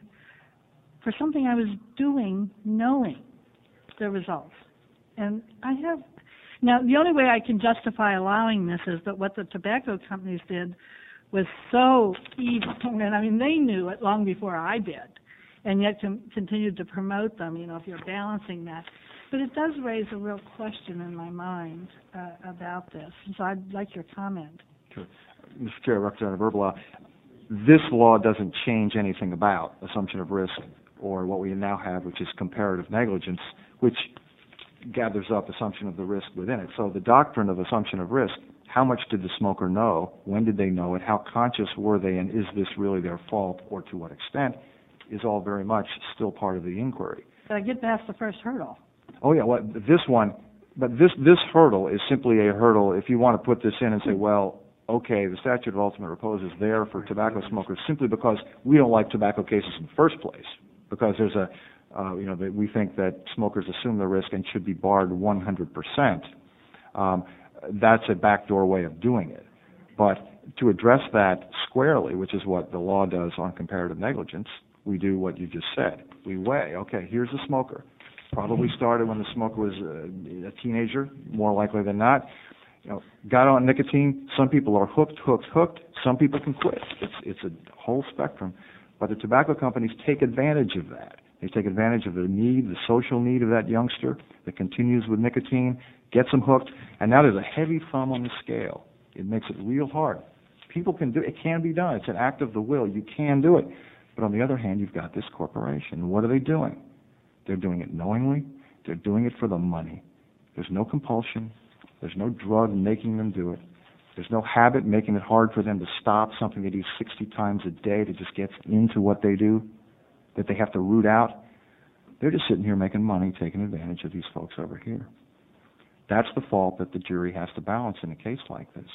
for something I was doing knowing the results. And I have... Now, the only way I can justify allowing this is that what the tobacco companies did was so evil. And I mean, they knew it long before I did, and yet com- continued to promote them, you know, if you're balancing that. But it does raise a real question in my mind uh, about this. So I'd like your comment. Sure. Mister Chair, Representative Erbelau, this law doesn't change anything about assumption of risk or what we now have, which is comparative negligence, which gathers up assumption of the risk within it. So the doctrine of assumption of risk, how much did the smoker know, when did they know it, how conscious were they, and is this really their fault, or to what extent, is all very much still part of the inquiry. But I get past the first hurdle. Oh yeah, well, this one, but this this hurdle is simply a hurdle. If you want to put this in and say, well, okay, the statute of ultimate repose is there for tobacco smokers simply because we don't like tobacco cases in the first place, because there's a Uh, you know, that we think that smokers assume the risk and should be barred one hundred percent. Um, that's a backdoor way of doing it. But to address that squarely, which is what the law does on comparative negligence, we do what you just said. We weigh, okay, here's a smoker. Probably started when the smoker was a, a teenager, more likely than not. You know, got on nicotine. Some people are hooked, hooked, hooked. Some people can quit. It's, it's a whole spectrum. But the tobacco companies take advantage of that. They take advantage of the need, the social need of that youngster that continues with nicotine, gets them hooked, and now there's a heavy thumb on the scale. It makes it real hard. People can do it. It can be done. It's an act of the will. You can do it. But on the other hand, you've got this corporation. What are they doing? They're doing it knowingly. They're doing it for the money. There's no compulsion. There's no drug making them do it. There's no habit making it hard for them to stop something they do sixty times a day that just gets into what they do, that they have to root out. They're just sitting here making money, taking advantage of these folks over here. That's the fault that the jury has to balance in a case like this.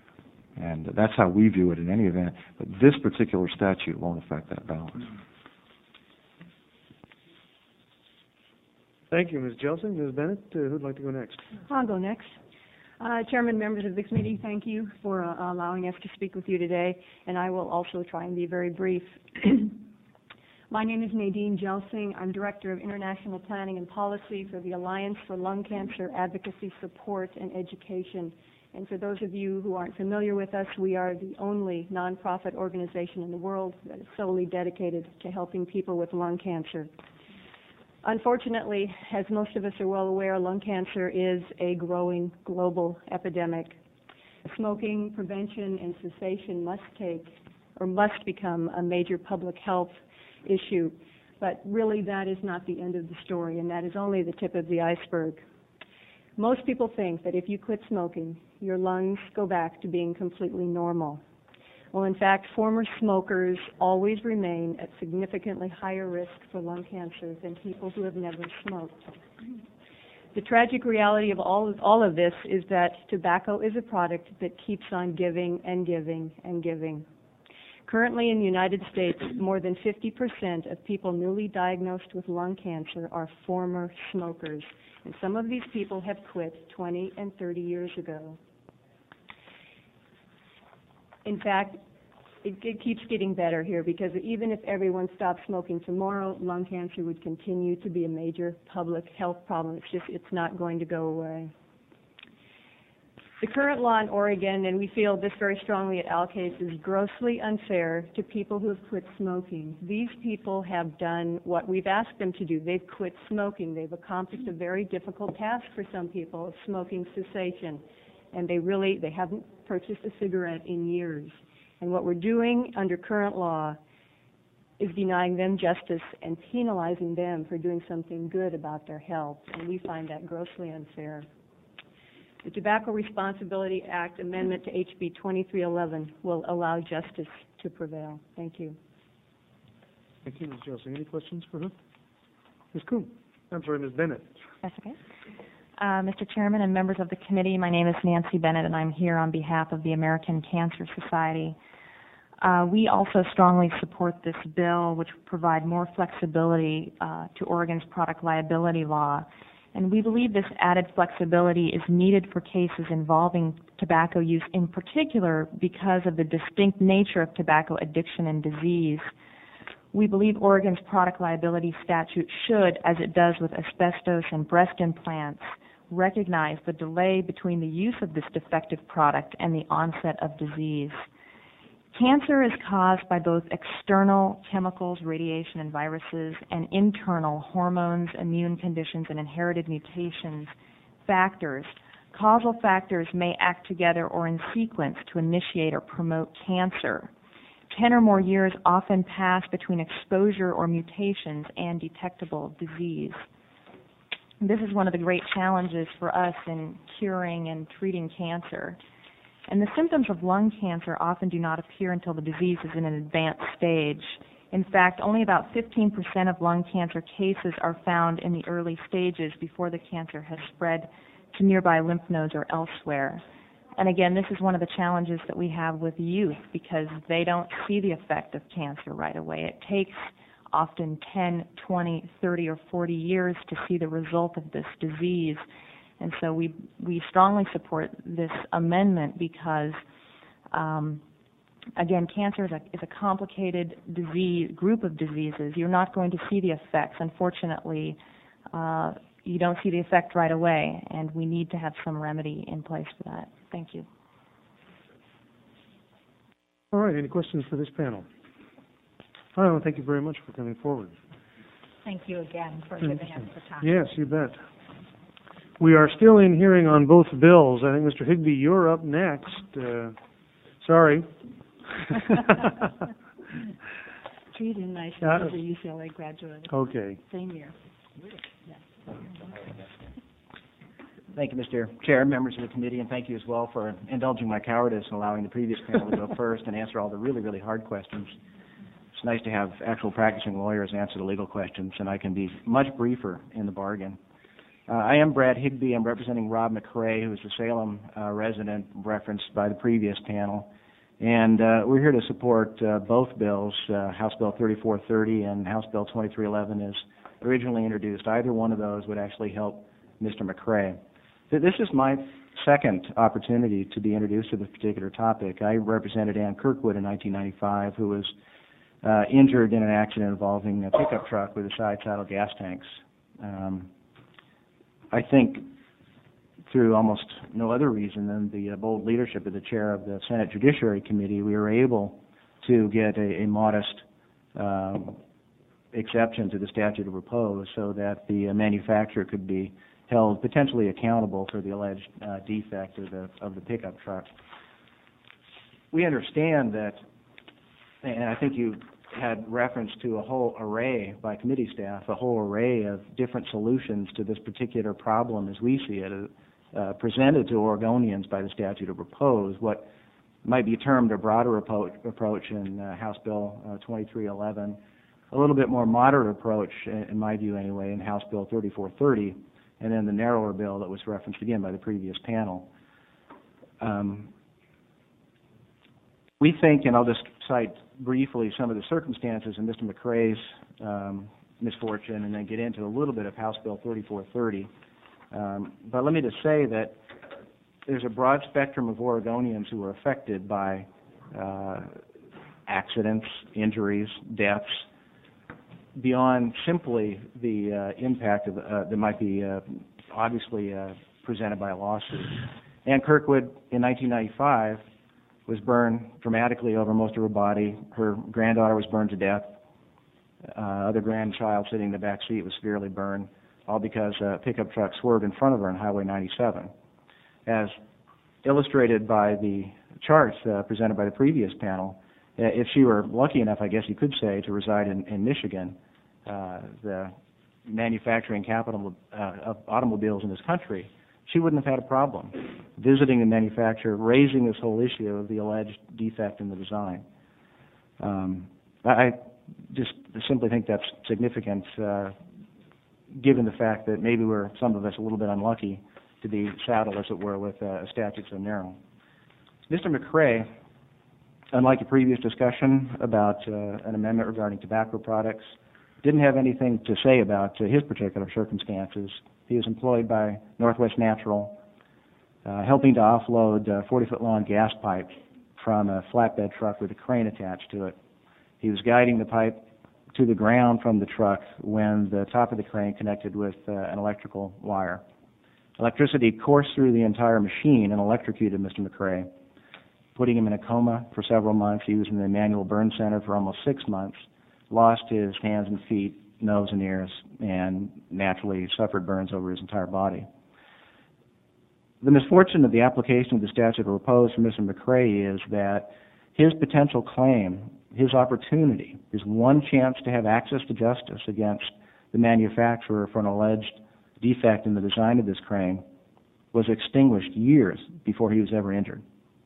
And that's how we view it in any event. But this particular statute won't affect that balance. Thank you, Miz Jelson. Miz Bennett, uh, who'd like to go next? I'll go next. Uh, Chairman, members of the committee, thank you for uh, allowing us to speak with you today, and I will also try and be very brief. My name is Nadine Jelsing. I'm Director of International Planning and Policy for the Alliance for Lung Cancer Advocacy Support and Education. And for those of you who aren't familiar with us, we are the only nonprofit organization in the world that is solely dedicated to helping people with lung cancer. Unfortunately, as most of us are well aware, lung cancer is a growing global epidemic. Smoking prevention and cessation must take or must become a major public health issue, but really that is not the end of the story, and that is only the tip of the iceberg. Most people think that if you quit smoking, your lungs go back to being completely normal. Well, in fact, former smokers always remain at significantly higher risk for lung cancer than people who have never smoked. The tragic reality of all of, all of this is that tobacco is a product that keeps on giving and giving and giving. Currently in the United States, more than fifty percent of people newly diagnosed with lung cancer are former smokers, and some of these people have quit twenty and thirty years ago. In fact, it, it keeps getting better here, because even if everyone stopped smoking tomorrow, lung cancer would continue to be a major public health problem. It's just, it's not going to go away. The current law in Oregon, and we feel this very strongly at Alcase, is grossly unfair to people who have quit smoking. These people have done what we've asked them to do. They've quit smoking. They've accomplished a very difficult task for some people, smoking cessation. And they really, they haven't purchased a cigarette in years. And what we're doing under current law is denying them justice and penalizing them for doing something good about their health. And we find that grossly unfair. The Tobacco Responsibility Act amendment to H B twenty-three eleven will allow justice to prevail. Thank you. Thank you, Miz Jelsing. Any questions for her? Miz Kuhn. I'm sorry, Miz Bennett. That's okay. Uh, Mister Chairman and members of the committee, my name is Nancy Bennett, and I'm here on behalf of the American Cancer Society. Uh, we also strongly support this bill, which would provide more flexibility uh, to Oregon's product liability law. And we believe this added flexibility is needed for cases involving tobacco use, in particular because of the distinct nature of tobacco addiction and disease. We believe Oregon's product liability statute should, as it does with asbestos and breast implants, recognize the delay between the use of this defective product and the onset of disease. Cancer is caused by both external chemicals, radiation, and viruses, and internal hormones, immune conditions, and inherited mutations factors. Causal factors may act together or in sequence to initiate or promote cancer. Ten or more years often pass between exposure or mutations and detectable disease. This is one of the great challenges for us in curing and treating cancer. And the symptoms of lung cancer often do not appear until the disease is in an advanced stage. In fact, only about fifteen percent of lung cancer cases are found in the early stages before the cancer has spread to nearby lymph nodes or elsewhere. And again, this is one of the challenges that we have with youth, because they don't see the effect of cancer right away. It takes often ten, twenty, thirty, or forty years to see the result of this disease. And so we we strongly support this amendment because, um, again, cancer is a, is a complicated disease, group of diseases. You're not going to see the effects. Unfortunately, uh, you don't see the effect right away, and we need to have some remedy in place for that. Thank you. All right, any questions for this panel? I want to thank you very much for coming forward. Thank you again for giving us the time. Yes, you bet. We are still in hearing on both bills. I think, Mister Higbee, you're up next. Uh, sorry. Treated nice Uh, as a U C L A graduate. Okay. Same year. Thank you, Mister Chair, members of the committee, and thank you as well for indulging my cowardice and allowing the previous panel to go first and answer all the really, really hard questions. It's nice to have actual practicing lawyers answer the legal questions, and I can be much briefer in the bargain. Uh, I am Brad Higbee. I'm representing Rob McCrae, who is the Salem uh, resident referenced by the previous panel. And uh, we're here to support uh, both bills, uh, House Bill thirty-four thirty and House Bill twenty-three eleven as originally introduced. Either one of those would actually help Mister McCrae. This is my second opportunity to be introduced to this particular topic. I represented Ann Kirkwood in nineteen ninety-five, who was uh, injured in an accident involving a pickup truck with a side saddle gas tanks. Um, I think through almost no other reason than the uh, bold leadership of the chair of the Senate Judiciary Committee, we were able to get a, a modest um, exception to the statute of repose so that the uh, manufacturer could be held potentially accountable for the alleged uh, defect of the of the pickup truck. We understand that, and I think you had reference to a whole array by committee staff, a whole array of different solutions to this particular problem as we see it, uh, presented to Oregonians by the statute of repose, what might be termed a broader approach, approach in uh, House Bill uh, twenty-three eleven, a little bit more moderate approach, in my view anyway, in House Bill thirty-four thirty, and then the narrower bill that was referenced again by the previous panel. Um, we think, and I'll just cite briefly some of the circumstances in Mister McCrae's um, misfortune, and then get into a little bit of House Bill thirty-four thirty. Um, but let me just say that there's a broad spectrum of Oregonians who are affected by uh, accidents, injuries, deaths, beyond simply the uh, impact of, uh, that might be uh, obviously uh, presented by a lawsuit. Ann Kirkwood, in nineteen ninety-five, was burned dramatically over most of her body. Her granddaughter was burned to death. Uh, other grandchild sitting in the back seat was severely burned, all because a pickup truck swerved in front of her on Highway ninety-seven. As illustrated by the charts uh, presented by the previous panel, uh, if she were lucky enough, I guess you could say, to reside in, in Michigan, uh, the manufacturing capital uh, of automobiles in this country, she wouldn't have had a problem visiting the manufacturer, raising this whole issue of the alleged defect in the design. Um, I just simply think that's significant, uh, given the fact that maybe we're, some of us, a little bit unlucky to be saddled, as it were, with uh, a statute so narrow. Mister McCrae, unlike the previous discussion about uh, an amendment regarding tobacco products, didn't have anything to say about uh, his particular circumstances. He was employed by Northwest Natural, uh, helping to offload a forty-foot-long gas pipe from a flatbed truck with a crane attached to it. He was guiding the pipe to the ground from the truck when the top of the crane connected with uh, an electrical wire. Electricity coursed through the entire machine and electrocuted Mister McCrae, putting him in a coma for several months. He was in the Emanuel Burn Center for almost six months, lost his hands and feet, nose and ears, and naturally suffered burns over his entire body. The misfortune of the application of the statute of repose for Mister McCrae is that his potential claim, his opportunity, his one chance to have access to justice against the manufacturer for an alleged defect in the design of this crane, was extinguished years before he was ever injured.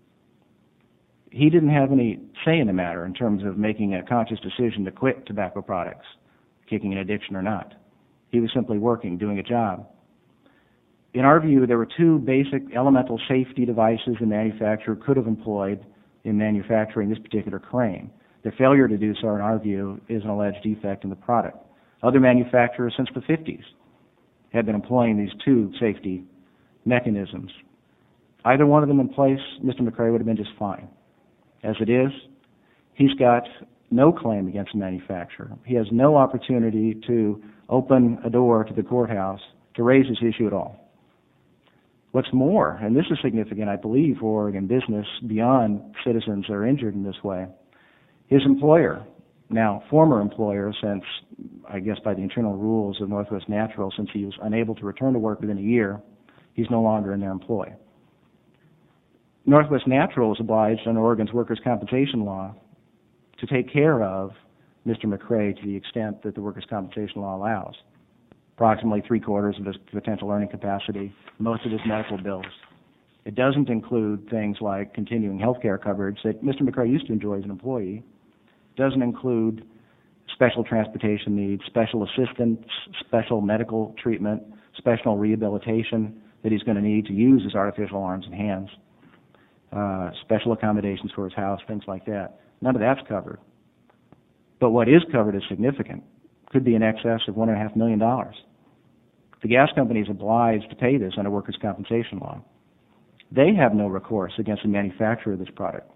He didn't have any say in the matter in terms of making a conscious decision to quit tobacco products, kicking an addiction or not. He was simply working, doing a job. In our view, there were two basic elemental safety devices the manufacturer could have employed in manufacturing this particular crane. Their failure to do so, in our view, is an alleged defect in the product. Other manufacturers since the fifties had been employing these two safety mechanisms. Either one of them in place, Mister McCrae would have been just fine. As it is, he's got no claim against the manufacturer. He has no opportunity to open a door to the courthouse to raise this issue at all. What's more, and this is significant, I believe, for Oregon business beyond citizens that are injured in this way, his employer, now former employer since, I guess by the internal rules of Northwest Natural, since he was unable to return to work within a year, he's no longer in their employ. Northwest Natural is obliged under Oregon's workers' compensation law to take care of Mister McCrae to the extent that the workers' compensation law allows. Approximately three quarters of his potential earning capacity, most of his medical bills. It doesn't include things like continuing health care coverage that Mister McCrae used to enjoy as an employee. It doesn't include special transportation needs, special assistance, special medical treatment, special rehabilitation that he's going to need to use his artificial arms and hands, uh, special accommodations for his house, things like that. None of that's covered. But what is covered is significant. Could be in excess of one and a half million dollars. The gas company is obliged to pay this under workers' compensation law. They have no recourse against the manufacturer of this product.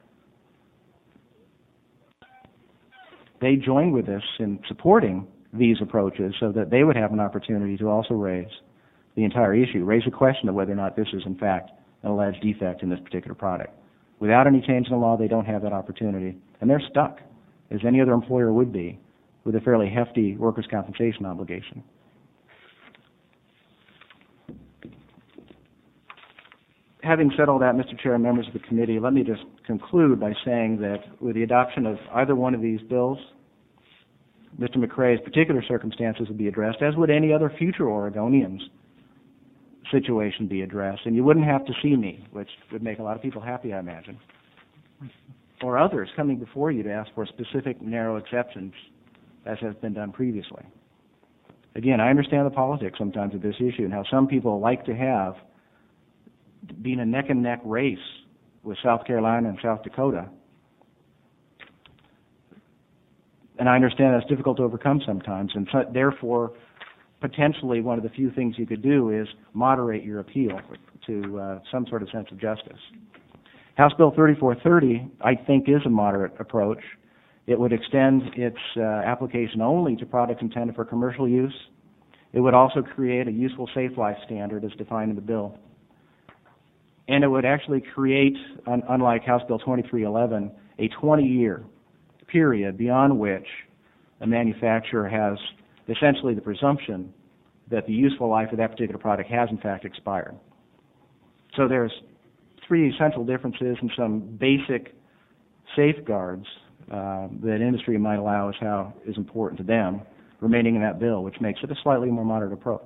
They join with us in supporting these approaches so that they would have an opportunity to also raise the entire issue, raise a question of whether or not this is in fact an alleged defect in this particular product. Without any change in the law, they don't have that opportunity, and they're stuck, as any other employer would be, with a fairly hefty workers' compensation obligation. Having said all that, Mister Chair and members of the committee, let me just conclude by saying that with the adoption of either one of these bills, Mister McCrae's particular circumstances would be addressed, as would any other future Oregonian's situation be addressed, and you wouldn't have to see me, which would make a lot of people happy, I imagine, or others coming before you to ask for specific narrow exceptions, as has been done previously. Again, I understand the politics sometimes of this issue and how some people like to have being a neck-and-neck race with South Carolina and South Dakota. And I understand that's difficult to overcome sometimes, and so, therefore, potentially one of the few things you could do is moderate your appeal to uh, some sort of sense of justice. House Bill thirty-four thirty, I think, is a moderate approach. It would extend its uh, application only to products intended for commercial use. It would also create a useful safe life standard as defined in the bill. And it would actually create, un- unlike House Bill twenty-three eleven, a twenty-year period beyond which a manufacturer has essentially the presumption that the useful life of that particular product has in fact expired. So there's three essential differences and some basic safeguards uh, that industry might allow as how is important to them remaining in that bill, which makes it a slightly more moderate approach.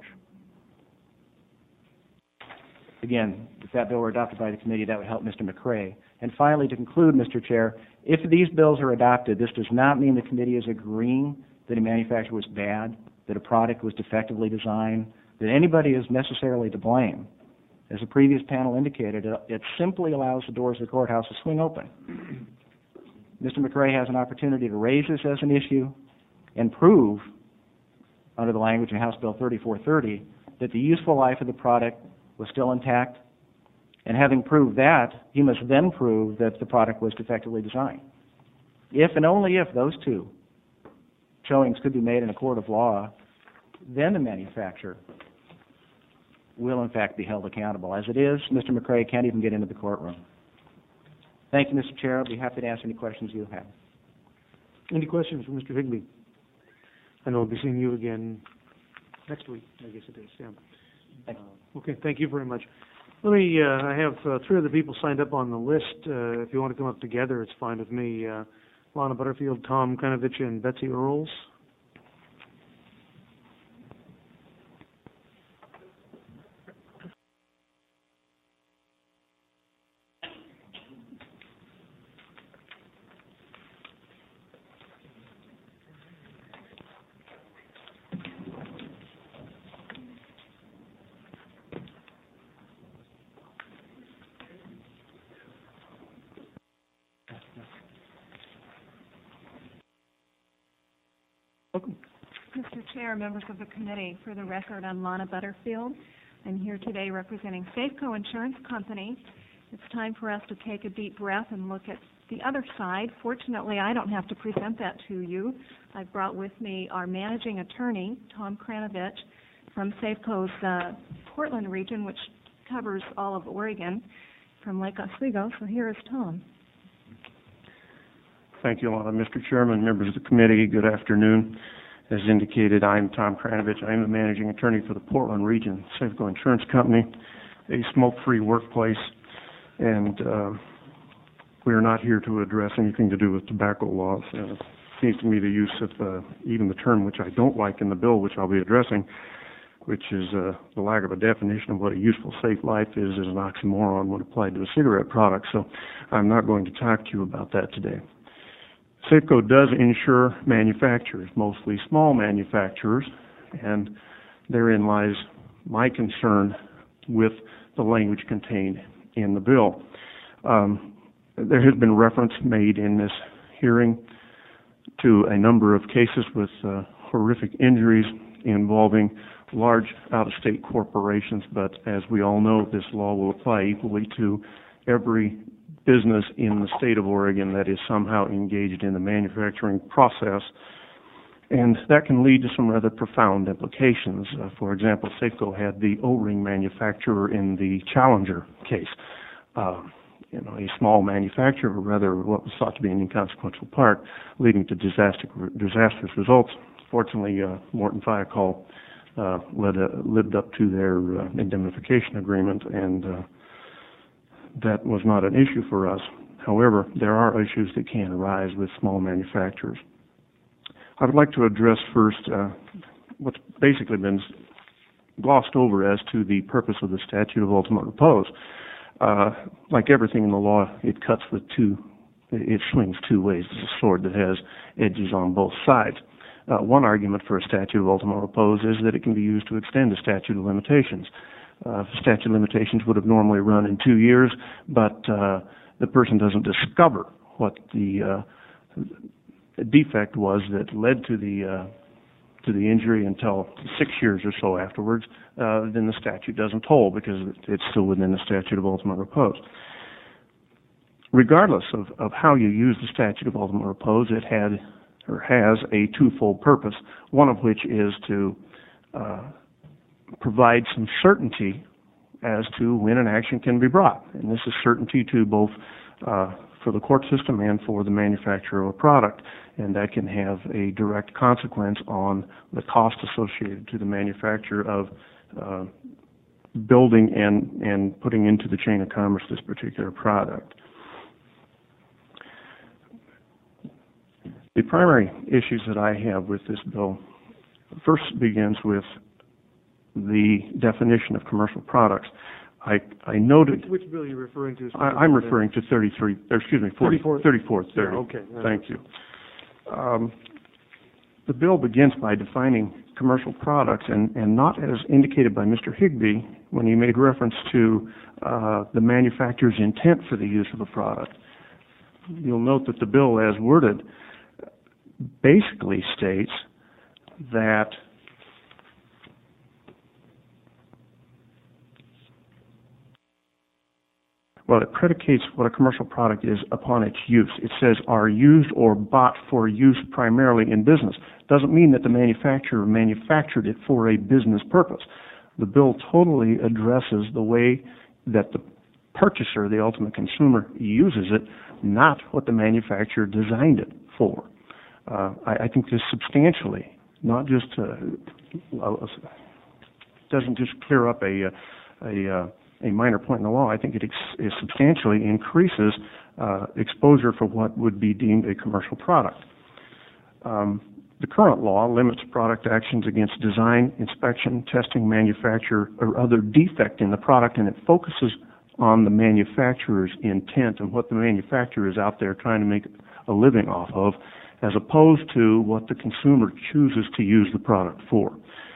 Again, if that bill were adopted by the committee, that would help Mister McRae. And finally, to conclude, Mister Chair, if these bills are adopted, this does not mean the committee is agreeing that a manufacturer was bad, that a product was defectively designed, that anybody is necessarily to blame. As the previous panel indicated, it, it simply allows the doors of the courthouse to swing open. Mister McRae has an opportunity to raise this as an issue and prove, under the language in House Bill thirty-four thirty, that the useful life of the product was still intact. And having proved that, he must then prove that the product was defectively designed. If and only if those two showings could be made in a court of law, then the manufacturer will in fact be held accountable. As it is, Mister McRae can't even get into the courtroom. Thank you, Mister Chair. I'll be happy to answer any questions you have. Any questions for Mister Higbee? I know we'll be seeing you again next week, I guess it is, yeah. Thank you. Uh, okay, thank you very much. Let me, uh, I have uh, three other people signed up on the list. Uh, if you want to come up together, it's fine with me. Uh, Lana Butterfield, Tom Kranovich, and Betsy Earls. Mister Chair, members of the committee, for the record, I'm Lana Butterfield. I'm here today representing Safeco Insurance Company. It's time for us to take a deep breath and look at the other side. Fortunately, I don't have to present that to you. I've brought with me our managing attorney, Tom Kranovich, from Safeco's uh, Portland region, which covers all of Oregon, from Lake Oswego. So here is Tom. Thank you, Lana. Mister Chairman, members of the committee, good afternoon. As indicated, I'm Tom Kranovich. I am the managing attorney for the Portland region, Safeco Insurance Company, a smoke-free workplace, and uh, we are not here to address anything to do with tobacco laws. Uh, it seems to me the use of uh, even the term which I don't like in the bill, which I'll be addressing, which is uh, the lack of a definition of what a useful safe life is, is an oxymoron when applied to a cigarette product. So I'm not going to talk to you about that today. Safeco does insure manufacturers, mostly small manufacturers, and therein lies my concern with the language contained in the bill. Um, there has been reference made in this hearing to a number of cases with uh, horrific injuries involving large out-of-state corporations, but as we all know, this law will apply equally to every business in the state of Oregon that is somehow engaged in the manufacturing process, and that can lead to some rather profound implications. Uh, for example, Safeco had the O-ring manufacturer in the Challenger case. Uh, you know, a small manufacturer, or rather what was thought to be an inconsequential part, leading to disaster, disastrous results. Fortunately, uh, Morton Thiokol uh, led, uh, lived up to their uh, indemnification agreement, and uh, that was not an issue for us. However, there are issues that can arise with small manufacturers. I would like to address first uh, what's basically been glossed over as to the purpose of the statute of ultimate repose. Uh, like everything in the law, it cuts with two, it swings two ways. It's a sword that has edges on both sides. Uh, one argument for a statute of ultima repose is that it can be used to extend a statute of limitations. Uh, statute of limitations would have normally run in two years, but uh, the person doesn't discover what the uh, defect was that led to the uh, to the injury until six years or so afterwards. Uh, then the statute doesn't toll because it's still within the statute of ultima repose. Regardless of, of how you use the statute of ultima repose, it had or has a twofold purpose, one of which is to uh, provide some certainty as to when an action can be brought. And this is certainty to both uh, for the court system and for the manufacturer of a product. And that can have a direct consequence on the cost associated to the manufacturer of uh, building and, and putting into the chain of commerce this particular product. The primary issues that I have with this bill first begins with the definition of commercial products. I, I noted... Which bill are you referring to? I, I'm referring to thirty-three, or excuse me, forty, thirty-four thirty. Yeah, okay. Thank you. Um, the bill begins by defining commercial products, and, and not as indicated by Mister Higbee when he made reference to uh, the manufacturer's intent for the use of a product. You'll note that the bill, as worded, basically states that well, it predicates what a commercial product is upon its use. It says are used or bought for use primarily in business. Doesn't mean that the manufacturer manufactured it for a business purpose. The bill totally addresses the way that the purchaser, the ultimate consumer, uses it, not what the manufacturer designed it for. Uh, I, I think this substantially, not just uh, doesn't just clear up a a, a minor point in the law. I think it, ex it substantially increases uh, exposure for what would be deemed a commercial product. Um, the current law limits product actions against design, inspection, testing, manufacture, or other defect in the product, and it focuses on the manufacturer's intent and what the manufacturer is out there trying to make a living off of, as opposed to what the consumer chooses to use the product for.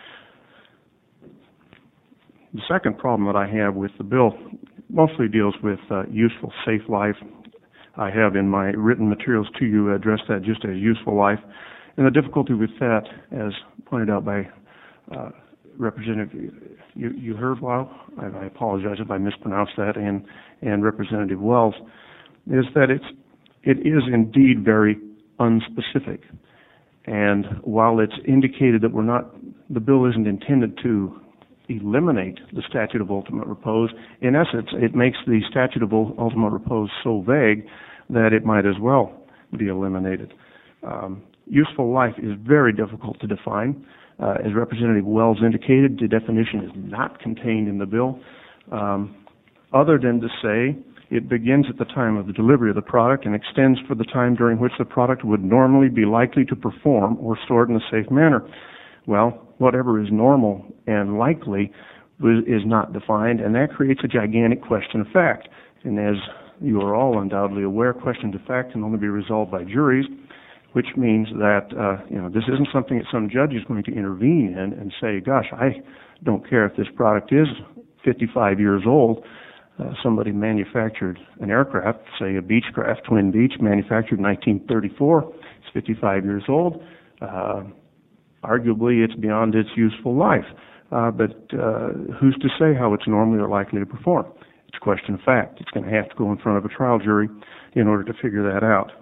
The second problem that I have with the bill mostly deals with uh, useful, safe life. I have in my written materials to you addressed that just as useful life. And the difficulty with that, as pointed out by uh, Representative Uhervlau, I, I apologize if I mispronounced that, and, and Representative Wells, is that it's, it is indeed very unspecific. And while it's indicated that we're not, the bill isn't intended to eliminate the statute of ultimate repose, in essence, it makes the statute of ultimate repose so vague that it might as well be eliminated. Um, useful life is very difficult to define. Uh, as Representative Wells indicated, the definition is not contained in the bill, um, other than to say it begins at the time of the delivery of the product and extends for the time during which the product would normally be likely to perform or stored in a safe manner. Well, whatever is normal and likely is not defined, and that creates a gigantic question of fact. And as you are all undoubtedly aware, question of fact can only be resolved by juries, which means that uh, you know this isn't something that some judge is going to intervene in and say, gosh, I don't care if this product is fifty-five years old. Uh, somebody manufactured an aircraft, say a Beechcraft, Twin Beech, manufactured in nineteen thirty-four. It's fifty-five years old. Uh, arguably, it's beyond its useful life. Uh, but uh, who's to say how it's normally or likely to perform? It's a question of fact. It's going to have to go in front of a trial jury in order to figure that out.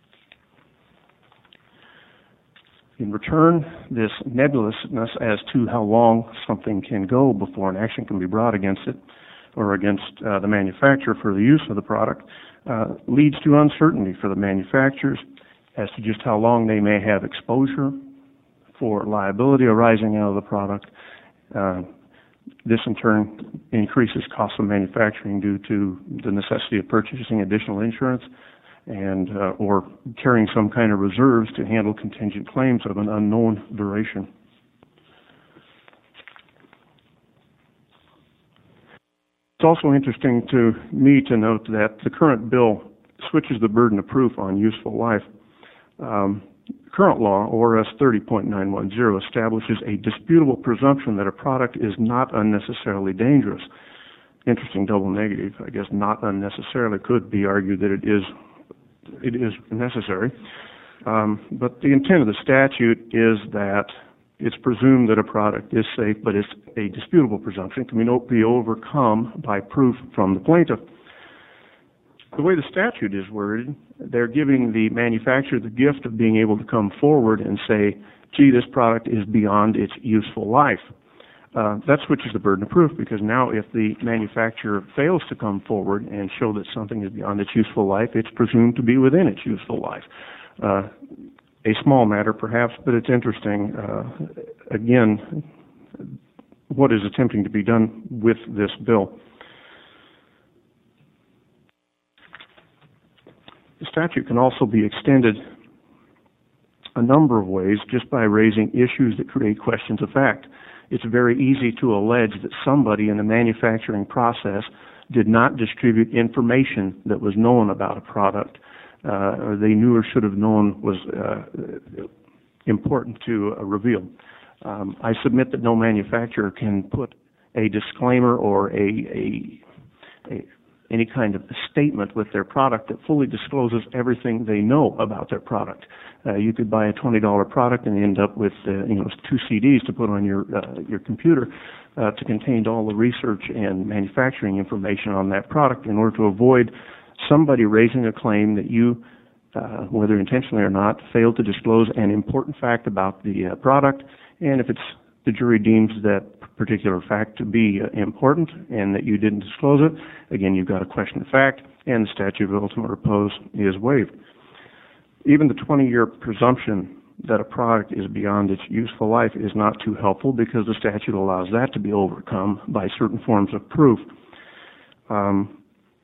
In return, this nebulousness as to how long something can go before an action can be brought against it or against uh, the manufacturer for the use of the product uh, leads to uncertainty for the manufacturers as to just how long they may have exposure for liability arising out of the product. Uh, this in turn increases costs of manufacturing due to the necessity of purchasing additional insurance and uh, or carrying some kind of reserves to handle contingent claims of an unknown duration. It's also interesting to me to note that the current bill switches the burden of proof on useful life. Um, current law, O R S thirty point nine one zero, establishes a disputable presumption that a product is not unnecessarily dangerous. Interesting double negative. I guess not unnecessarily could be argued that it is it is necessary. Um, but the intent of the statute is that it's presumed that a product is safe, but it's a disputable presumption can be overcome by proof from the plaintiff. The way the statute is worded, they're giving the manufacturer the gift of being able to come forward and say, gee, this product is beyond its useful life. Uh, that switches the burden of proof, because now if the manufacturer fails to come forward and show that something is beyond its useful life, it's presumed to be within its useful life. Uh, a small matter perhaps, but it's interesting. Uh, again, what is attempting to be done with this bill. The statute can also be extended a number of ways just by raising issues that create questions of fact. It's very easy to allege that somebody in the manufacturing process did not distribute information that was known about a product, uh, or they knew or should have known was uh, important to uh, reveal. Um, I submit that no manufacturer can put a disclaimer or a, a, a any kind of statement with their product that fully discloses everything they know about their product. Uh, you could buy a twenty dollar product and end up with uh, you know two C Ds to put on your uh, your computer uh, to contain all the research and manufacturing information on that product, in order to avoid somebody raising a claim that you, uh, whether intentionally or not, failed to disclose an important fact about the uh, product. And if it's the jury deems that particular fact to be uh, important and that you didn't disclose it, again, you've got a question of fact, and the statute of ultimate repose is waived. Even the twenty year presumption that a product is beyond its useful life is not too helpful, because the statute allows that to be overcome by certain forms of proof. Um,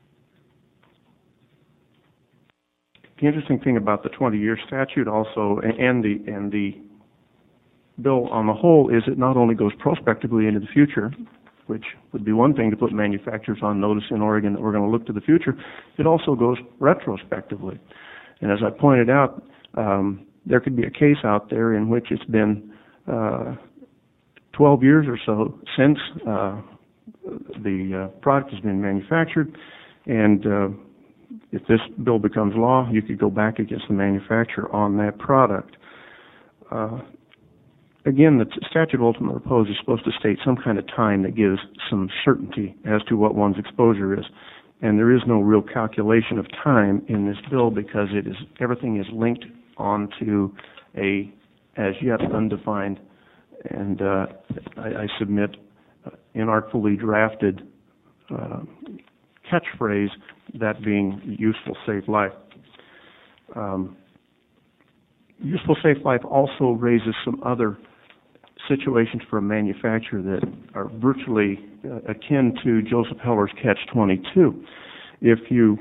the interesting thing about the twenty year statute also, and the and the bill on the whole, is it not only goes prospectively into the future, which would be one thing to put manufacturers on notice in Oregon that we're going to look to the future, it also goes retrospectively. And as I pointed out, um, there could be a case out there in which it's been uh, twelve years or so since uh, the uh, product has been manufactured, and uh, if this bill becomes law, you could go back against the manufacturer on that product. Uh, Again, the statute of ultimate repose is supposed to state some kind of time that gives some certainty as to what one's exposure is. And there is no real calculation of time in this bill, because it is everything is linked onto a as yet undefined and uh, I, I submit uh, inartfully drafted uh, catchphrase, that being useful, safe life. Um, useful, safe life also raises some other situations for a manufacturer that are virtually uh, akin to Joseph Heller's catch twenty-two. If you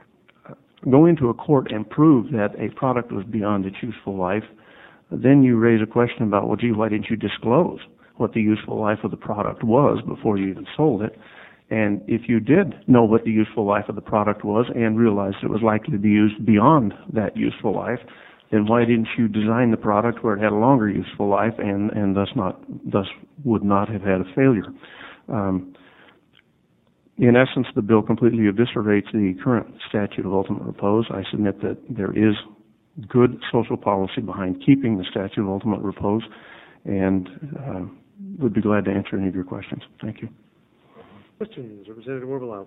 go into a court and prove that a product was beyond its useful life, then you raise a question about, well, gee, why didn't you disclose what the useful life of the product was before you even sold it? And if you did know what the useful life of the product was and realized it was likely to be used beyond that useful life, then why didn't you design the product where it had a longer useful life and, and thus not thus would not have had a failure? Um, in essence, the bill completely eviscerates the current statute of ultimate repose. I submit that there is good social policy behind keeping the statute of ultimate repose, and uh, would be glad to answer any of your questions. Thank you. Questions, Representative Orbelau.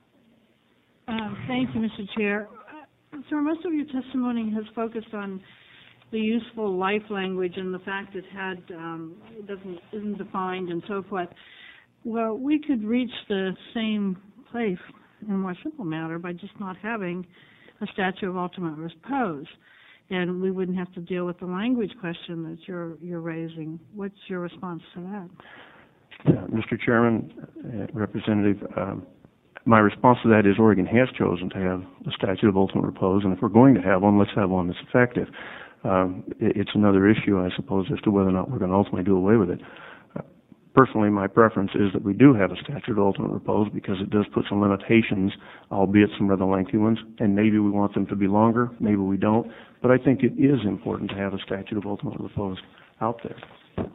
Um, thank you, Mister Chair. Sir, most of your testimony has focused on the useful life language and the fact it had um, it doesn't isn't defined and so forth. Well, we could reach the same place in a more simple matter by just not having a statute of ultimate repose, and we wouldn't have to deal with the language question that you're you're raising. What's your response to that? Yeah, Mister Chairman, uh, Representative. Um, My response to that is Oregon has chosen to have a statute of ultimate repose, and if we're going to have one, let's have one that's effective. Um, it, it's another issue, I suppose, as to whether or not we're going to ultimately do away with it. Uh, personally, my preference is that we do have a statute of ultimate repose because it does put some limitations, albeit some rather lengthy ones, and maybe we want them to be longer, maybe we don't, but I think it is important to have a statute of ultimate repose out there.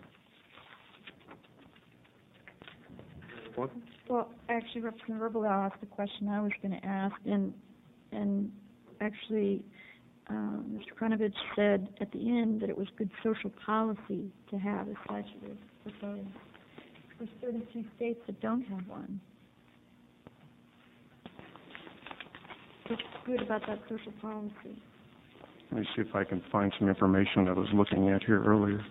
Well, actually, Representative Verbal asked the question I was going to ask, and and actually, uh, Mister Kranovich said at the end that it was good social policy to have a statute of repose. There's thirty-two states that don't have one. What's good about that social policy? Let me see if I can find some information I was looking at here earlier.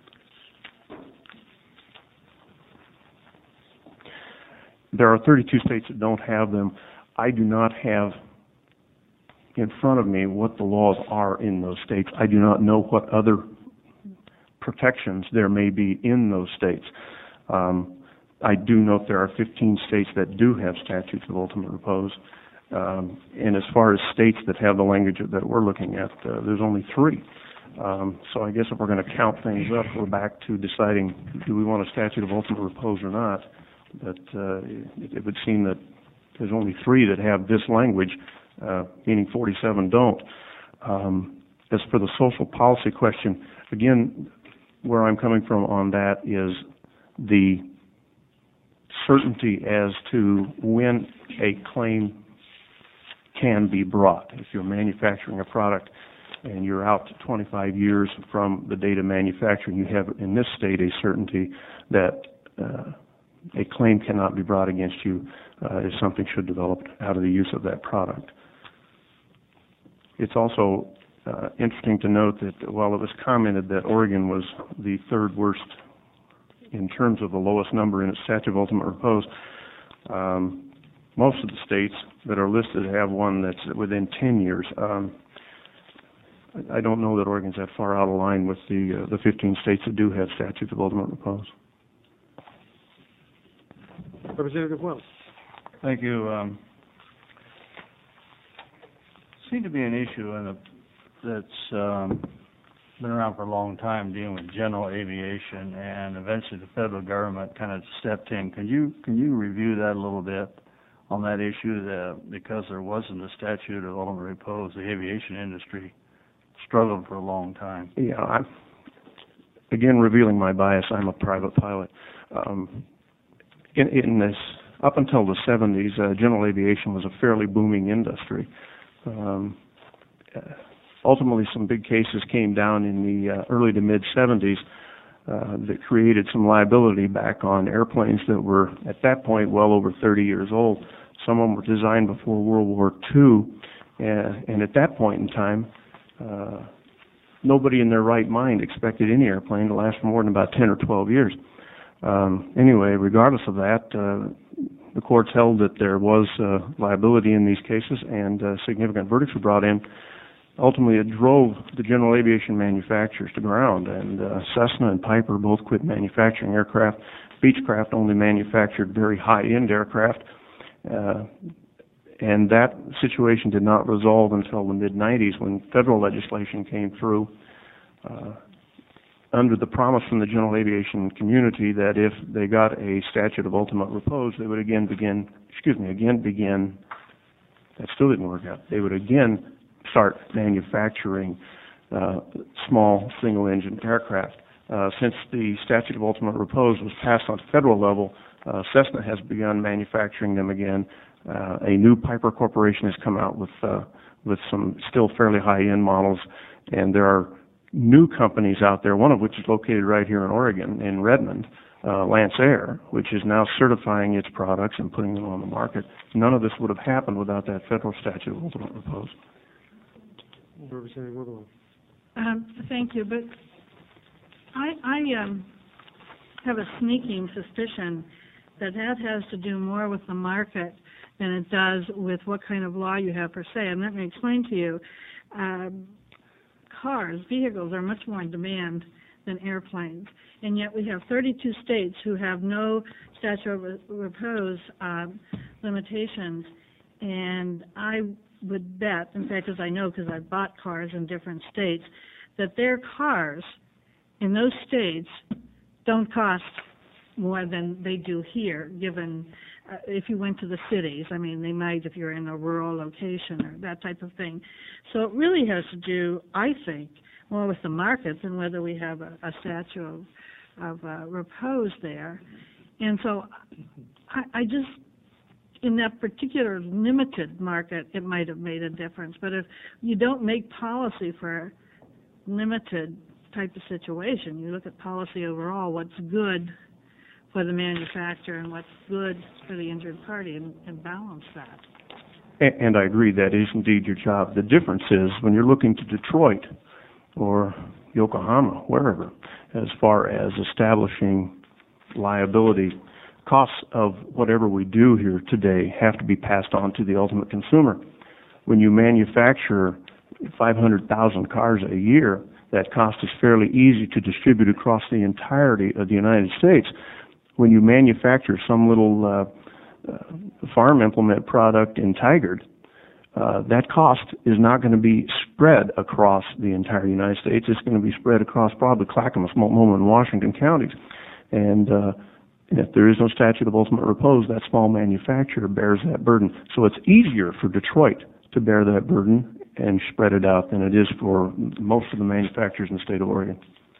There are thirty-two states that don't have them. I do not have in front of me what the laws are in those states. I do not know what other protections there may be in those states. Um, I do note there are fifteen states that do have statutes of ultimate repose. Um, and as far as states that have the language that we're looking at, uh, there's only three. Um, so I guess if we're going to count things up, we're back to deciding, do we want a statute of ultimate repose or not? But uh, it, it would seem that there's only three that have this language, uh, meaning forty-seven don't. Um, as for the social policy question, again, where I'm coming from on that is the certainty as to when a claim can be brought. If you're manufacturing a product and you're out to twenty-five years from the date of manufacturing, you have in this state a certainty that uh, a claim cannot be brought against you uh, if something should develop out of the use of that product. It's also uh, interesting to note that while it was commented that Oregon was the third worst in terms of the lowest number in its statute of ultimate repose, um, most of the states that are listed have one that's within ten years. Um, I don't know that Oregon's that far out of line with the uh, the fifteen states that do have statutes of ultimate repose. Representative Wells. Thank you. Um, seemed to be an issue in a, that's um, been around for a long time, dealing with general aviation, and eventually the federal government kind of stepped in. Can you can you review that a little bit on that issue? That because there wasn't a statute of ultimate repose, the aviation industry struggled for a long time. Yeah, I'm, again, revealing my bias, I'm a private pilot. Um, in, in this, up until the seventies, uh, general aviation was a fairly booming industry. Um, uh, ultimately, some big cases came down in the uh, early to mid-seventies uh, that created some liability back on airplanes that were, at that point, well over thirty years old. Some of them were designed before World War Two, and, and at that point in time, uh, nobody in their right mind expected any airplane to last for more than about ten or twelve years. Um, anyway, regardless of that, uh, the courts held that there was uh, liability in these cases, and uh, significant verdicts were brought in. Ultimately, it drove the general aviation manufacturers to ground, and uh, Cessna and Piper both quit manufacturing aircraft. Beechcraft only manufactured very high-end aircraft, uh, and that situation did not resolve until the mid nineties when federal legislation came through uh, under the promise from the general aviation community that if they got a statute of ultimate repose, they would again begin, excuse me, again begin, that still didn't work out, they would again start manufacturing uh, small single-engine aircraft. Uh, since the statute of ultimate repose was passed on federal level, uh, Cessna has begun manufacturing them again. Uh, a new Piper Corporation has come out with uh, with some still fairly high-end models, and there are new companies out there, one of which is located right here in Oregon, in Redmond, uh, Lance Air, which is now certifying its products and putting them on the market. None of this would have happened without that federal statute of ultimate repose. Representative Willow. Um, thank you, but I, I um, have a sneaking suspicion that that has to do more with the market than it does with what kind of law you have per se. And let me explain to you. Um, cars, vehicles are much more in demand than airplanes, and yet we have thirty-two states who have no statute of repose um, limitations, and I would bet, in fact, as I know because I've bought cars in different states, that their cars in those states don't cost more than they do here, given, uh, if you went to the cities, I mean, they might if you're in a rural location or that type of thing. So it really has to do, I think, more with the market than whether we have a, a statue of, of uh, repose there. And so I, I just, in that particular limited market, it might have made a difference. But if you don't make policy for limited type of situation, you look at policy overall, what's good for the manufacturer and what's good for the injured party, and, and balance that. And, and I agree, that is indeed your job. The difference is when you're looking to Detroit or Yokohama, wherever, as far as establishing liability, costs of whatever we do here today have to be passed on to the ultimate consumer. When you manufacture five hundred thousand cars a year, that cost is fairly easy to distribute across the entirety of the United States. When you manufacture some little uh, uh, farm implement product in Tigard, uh, that cost is not going to be spread across the entire United States. It's going to be spread across probably Clackamas, Multnomah, and Washington counties. And uh, if there is no statute of ultimate repose, that small manufacturer bears that burden. So it's easier for Detroit to bear that burden and spread it out than it is for most of the manufacturers in the state of Oregon.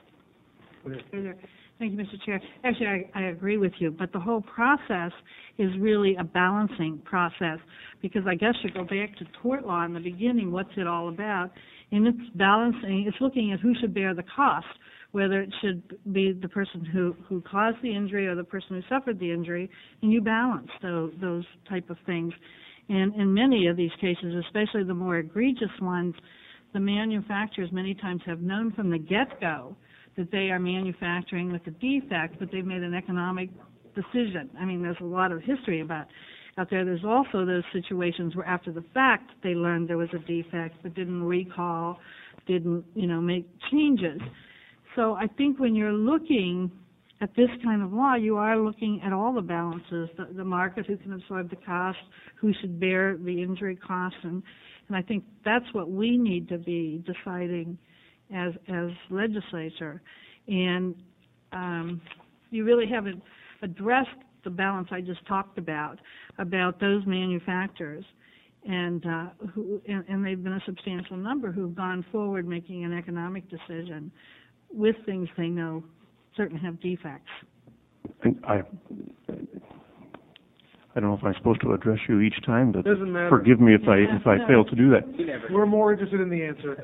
Thank you, Mister Chair. Actually, I, I agree with you, but the whole process is really a balancing process, because I guess you go back to tort law in the beginning, what's it all about? And it's balancing, it's looking at who should bear the cost, whether it should be the person who, who caused the injury or the person who suffered the injury, and you balance those, those type of things. And in many of these cases, especially the more egregious ones, the manufacturers many times have known from the get-go that they are manufacturing with a defect, but they've made an economic decision. I mean, there's a lot of history about out there. There's also those situations where after the fact they learned there was a defect, but didn't recall, didn't, you know, make changes. So I think when you're looking at this kind of law, you are looking at all the balances, the, the market, who can absorb the cost, who should bear the injury costs, and, and I think that's what we need to be deciding as as legislature. And um, you really haven't addressed the balance I just talked about, about those manufacturers, and uh, who and, and they've been a substantial number who've gone forward making an economic decision with things they know certainly have defects. And I, I don't know if I'm supposed to address you each time, but Doesn't matter. forgive me if I if I fail to do that. We're more interested in the answer.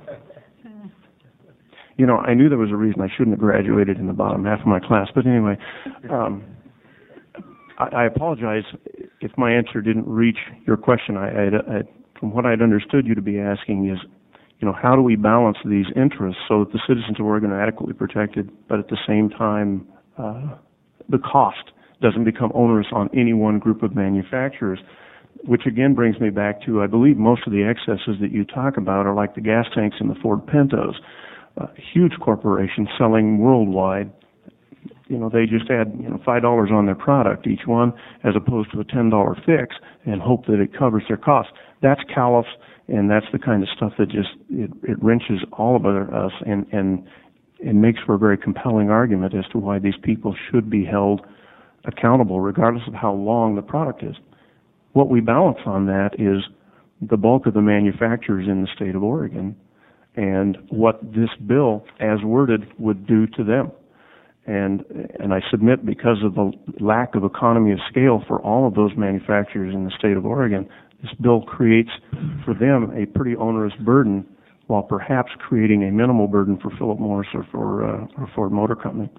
You know, I knew there was a reason I shouldn't have graduated in the bottom half of my class, but anyway, um, I, I apologize if my answer didn't reach your question. I, I, I, from what I'd understood you to be asking is, you know, how do we balance these interests so that the citizens of Oregon are adequately protected, but at the same time, uh, the cost doesn't become onerous on any one group of manufacturers, which again brings me back to, I believe most of the excesses that you talk about are like the gas tanks in the Ford Pintos. Uh, huge corporations selling worldwide, you know, they just add, you know, five dollars on their product each one, as opposed to a ten dollar fix, and hope that it covers their costs. That's callous, and that's the kind of stuff that just it, it wrenches all of us, and and it makes for a very compelling argument as to why these people should be held accountable, regardless of how long the product is. What we balance on that is the bulk of the manufacturers in the state of Oregon, and what this bill, as worded, would do to them. And and I submit, because of the lack of economy of scale for all of those manufacturers in the state of Oregon, this bill creates for them a pretty onerous burden, while perhaps creating a minimal burden for Philip Morris or for uh, or Ford Motor Company.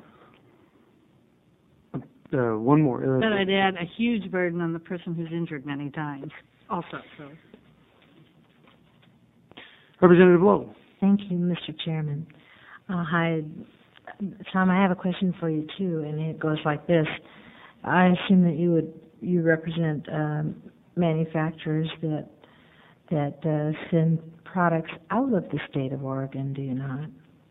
Uh, one more. Uh, But I'd add a huge burden on the person who's injured many times also. So. Representative Lowe. Thank you, Mister Chairman. Uh, hi, Tom. I have a question for you too, and it goes like this: I assume that you would you represent um, manufacturers that that uh, send products out of the state of Oregon, do you not?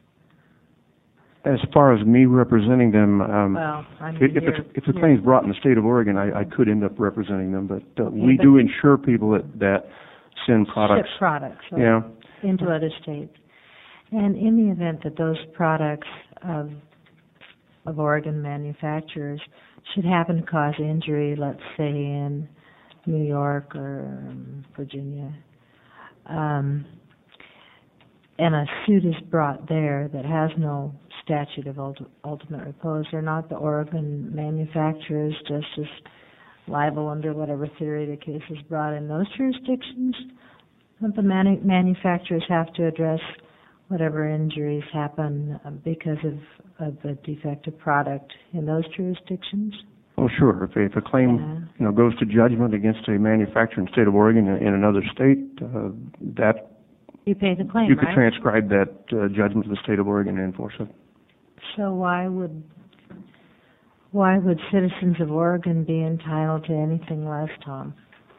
As far as me representing them, um, well, I mean, if, if, it's, if the claim's brought in the state of Oregon, I, I could end up representing them. But uh, yeah, we but do insure people that that send products. Ship products. Right, yeah. Into other states. And in the event that those products of of Oregon manufacturers should happen to cause injury, let's say in New York or um, Virginia, um, and a suit is brought there that has no statute of ult- ultimate repose, are not the Oregon manufacturers just as liable under whatever theory the case is brought in those jurisdictions? Don't the manu- manufacturers have to address whatever injuries happen uh, because of, of the defective product in those jurisdictions? Oh, sure. If, if a claim, Yeah. you know, goes to judgment against a manufacturer in the state of Oregon in, in another state, uh, that You pay the claim, you could right? transcribe that uh, judgment to the state of Oregon and enforce it. So why would why would citizens of Oregon be entitled to anything less, Tom,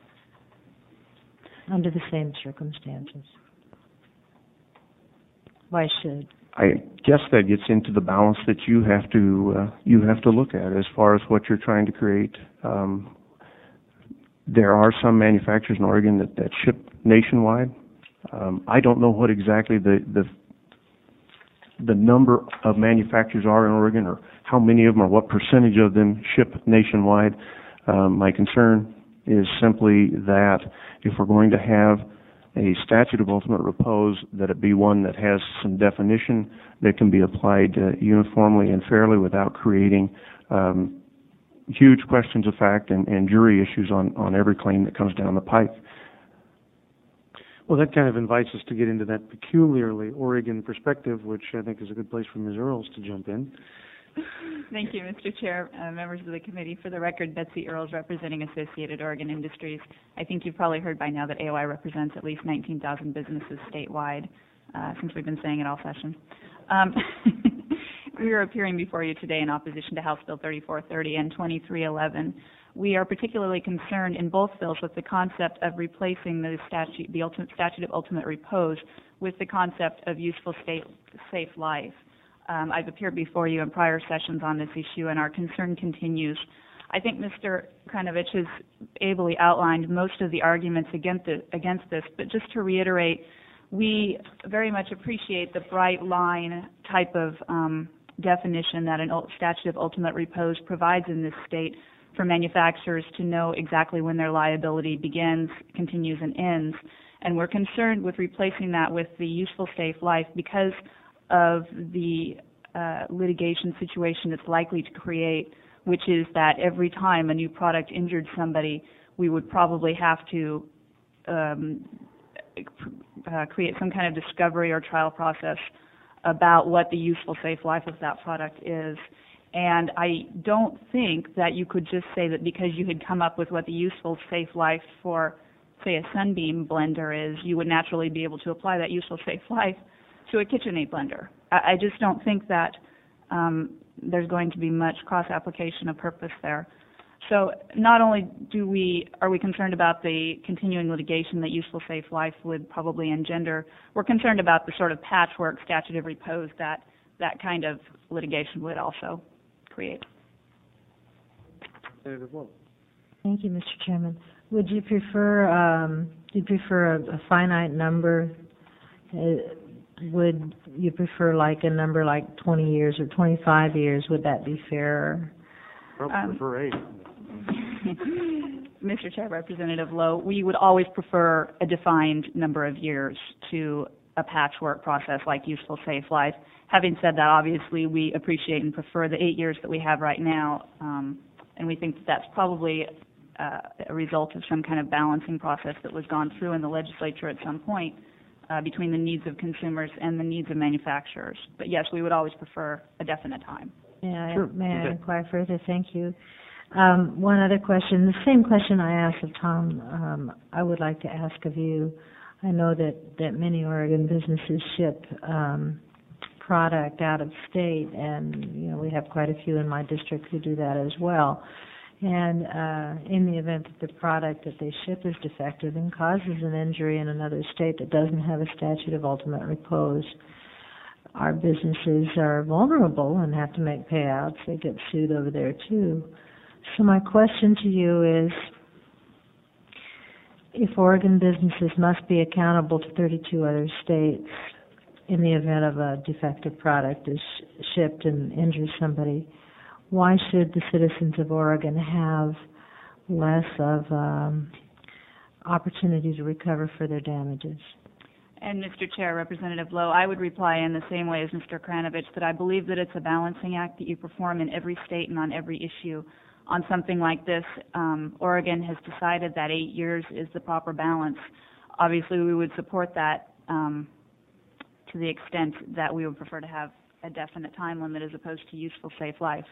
under the same circumstances? Why should? I guess that gets into the balance that you have to uh, you have to look at as far as what you're trying to create. Um, there are some manufacturers in Oregon that, that ship nationwide. Um, I don't know what exactly the, the the number of manufacturers are in Oregon, or how many of them, or what percentage of them ship nationwide. Um, my concern is simply that if we're going to have a statute of ultimate repose, that it be one that has some definition that can be applied uh, uniformly and fairly without creating um, huge questions of fact and, and jury issues on, on every claim that comes down the pike. Well, that kind of invites us to get into that peculiarly Oregon perspective, which I think is a good place for Miz Earls to jump in. Thank you, Mister Chair, uh, members of the committee. For the record, Betsy Earls, representing Associated Oregon Industries. I think you've probably heard by now that A O I represents at least nineteen thousand businesses statewide, uh, since we've been saying it all session. Um, we are appearing before you today in opposition to House Bill thirty-four thirty and twenty-three eleven. We are particularly concerned in both bills with the concept of replacing the statute, the ultimate statute of ultimate repose, with the concept of useful state, safe life. Um, I've appeared before you in prior sessions on this issue, and our concern continues. I think Mister Kranovich has ably outlined most of the arguments against, the, against this, but just to reiterate, we very much appreciate the bright line type of um, definition that a statute of ultimate repose provides in this state for manufacturers to know exactly when their liability begins, continues, and ends. And we're concerned with replacing that with the useful safe life because of the uh, litigation situation it's likely to create, which is that every time a new product injured somebody, we would probably have to um, uh, create some kind of discovery or trial process about what the useful safe life of that product is. And I don't think that you could just say that because you had come up with what the useful safe life for, say, a Sunbeam blender is, you would naturally be able to apply that useful safe life to a KitchenAid blender. I, I just don't think that um, there's going to be much cross-application of purpose there. So not only do we are we concerned about the continuing litigation that useful safe life would probably engender, we're concerned about the sort of patchwork statute of repose that that kind of litigation would also create. Thank you, Mister Chairman. Would you prefer um, do you prefer a, a finite number? Uh, would you prefer like a number like twenty years or twenty-five years? Would that be fair? Probably Um, prefer eight. Mister Chair, Representative Lowe, we would always prefer a defined number of years to a patchwork process like useful safe life. Having said that, obviously we appreciate and prefer the eight years that we have right now, um, and we think that that's probably uh, a result of some kind of balancing process that was gone through in the legislature at some point uh, between the needs of consumers and the needs of manufacturers. But yes, we would always prefer a definite time. Yeah, Sure. may I Okay. inquire further? Thank you. Um, one other question, the same question I asked of Tom, um, I would like to ask of you. I know that, that many Oregon businesses ship um, product out of state, and you know we have quite a few in my district who do that as well. And uh, in the event that the product that they ship is defective and causes an injury in another state that doesn't have a statute of ultimate repose, our businesses are vulnerable and have to make payouts. They get sued over there too. So my question to you is, if Oregon businesses must be accountable to thirty-two other states, in the event of a defective product is sh- shipped and injures somebody, why should the citizens of Oregon have less of um, opportunity to recover for their damages? And Mister Chair, Representative Lowe, I would reply in the same way as Mister Kranovich that I believe that it's a balancing act that you perform in every state and on every issue. On something like this, um, Oregon has decided that eight years is the proper balance. Obviously, we would support that um, to the extent that we would prefer to have a definite time limit as opposed to useful, safe life.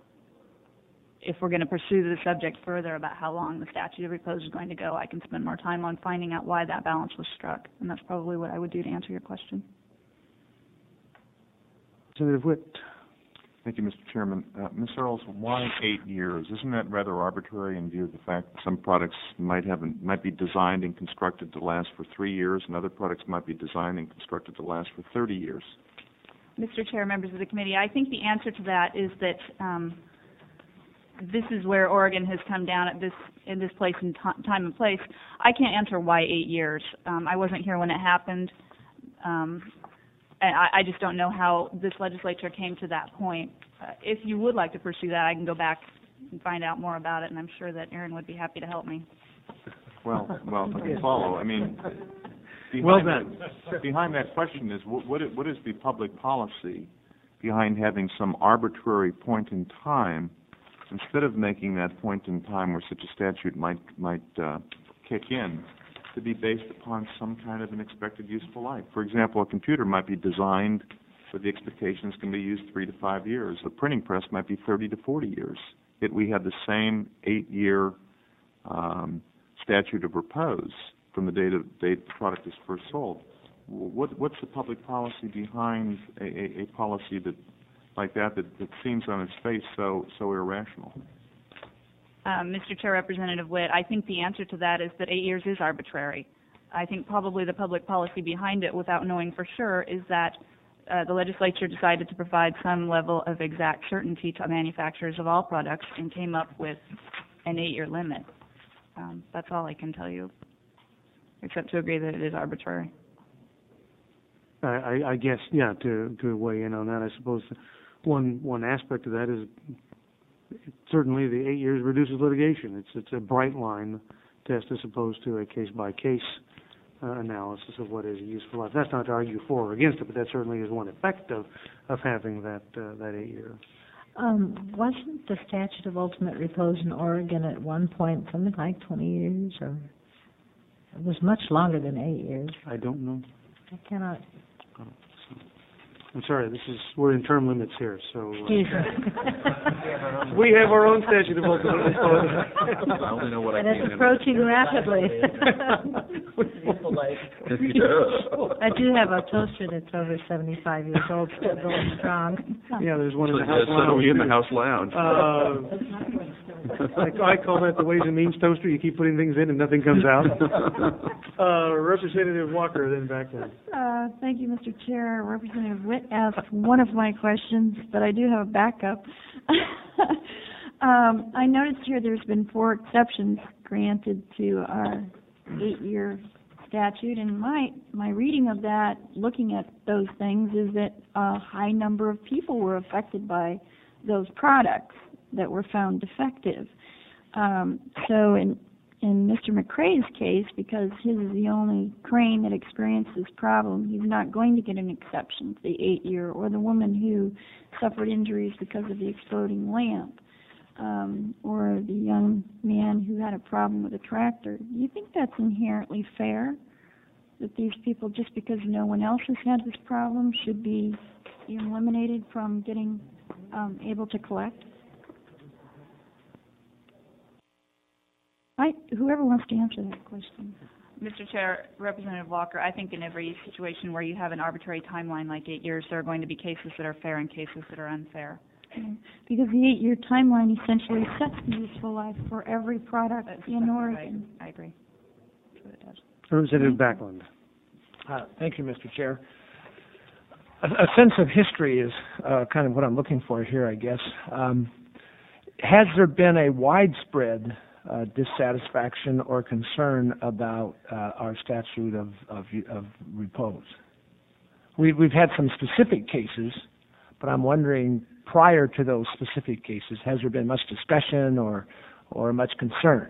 If we're going to pursue the subject further about how long the statute of repose is going to go, I can spend more time on finding out why that balance was struck, and that's probably what I would do to answer your question. Representative Witt. Thank you, Mister Chairman. Uh, Miz Earls, why eight years? Isn't that rather arbitrary in view of the fact that some products might have might be designed and constructed to last for three years, and other products might be designed and constructed to last for thirty years? Mister Chair, members of the committee, I think the answer to that is that um, this is where Oregon has come down at this in this place in t- time and place. I can't answer why eight years. Um, I wasn't here when it happened. Um, And I, I just don't know how this legislature came to that point. Uh, if you would like to pursue that, I can go back and find out more about it, and I'm sure that Aaron would be happy to help me. Well, well, I can follow. I mean, behind well done. That, behind that question is what, what, is, what is the public policy behind having some arbitrary point in time instead of making that point in time where such a statute might might uh, kick in, to be based upon some kind of an expected useful life. For example, a computer might be designed with the expectations can be used three to five years. A printing press might be thirty to forty years. It, we have the same eight-year um, statute of repose from the date of date the product is first sold. What, what's the public policy behind a, a, a policy that like that, that that seems on its face so so irrational? Um, Mister Chair, Representative Witt, I think the answer to that is that eight years is arbitrary. I think probably the public policy behind it, without knowing for sure, is that uh, the legislature decided to provide some level of exact certainty to manufacturers of all products and came up with an eight-year limit. Um, that's all I can tell you, except to agree that it is arbitrary. I, I, I guess, yeah, to, to weigh in on that, I suppose one one aspect of that is certainly the eight years reduces litigation. It's it's a bright line test as opposed to a case-by-case uh, analysis of what is a useful life. That's not to argue for or against it, but that certainly is one effect of, of having that uh, that eight year. Um, wasn't the statute of ultimate repose in Oregon at one point something like twenty years, or it was much longer than eight years? I don't know. I cannot. I'm sorry, this is, we're in term limits here, so. Uh, Excuse me. We have our own statute of ultimate repose. I only know what I and can. it's approaching rapidly. I do have a toaster that's over seventy-five years old, still going strong. Yeah, there's one in So, the house so lounge. do we in the house lounge. Uh, I, I call that the Ways and Means toaster. You keep putting things in and nothing comes out. Uh, Representative Walker, then back then. Uh, thank you, Mister Chair. Representative Witt asked one of my questions, but I do have a backup. um, I noticed here there's been four exceptions granted to our eight-year statute, and my my reading of that, looking at those things, is that a high number of people were affected by those products that were found defective. Um, so in in Mister McCrae's case, because his is the only crane that experienced this problem, he's not going to get an exception to the eight-year, or the woman who suffered injuries because of the exploding lamp, um, or the young man who had a problem with a tractor. Do you think that's inherently fair, that these people, just because no one else has had this problem, should be eliminated from getting um, able to collect? I, whoever wants to answer that question. Mister Chair, Representative Walker, I think in every situation where you have an arbitrary timeline like eight years, there are going to be cases that are fair and cases that are unfair. Okay. Because the eight-year timeline essentially sets the useful life for every product That's in Oregon. Right. I agree. That's what it does. Representative Backlund. Uh, thank you, Mister Chair. A, a sense of history is uh, kind of what I'm looking for here, I guess. Um, has there been a widespread uh, dissatisfaction or concern about uh, our statute of, of, of repose? we, we've had some specific cases, but I'm wondering, prior to those specific cases, has there been much discussion or, or much concern?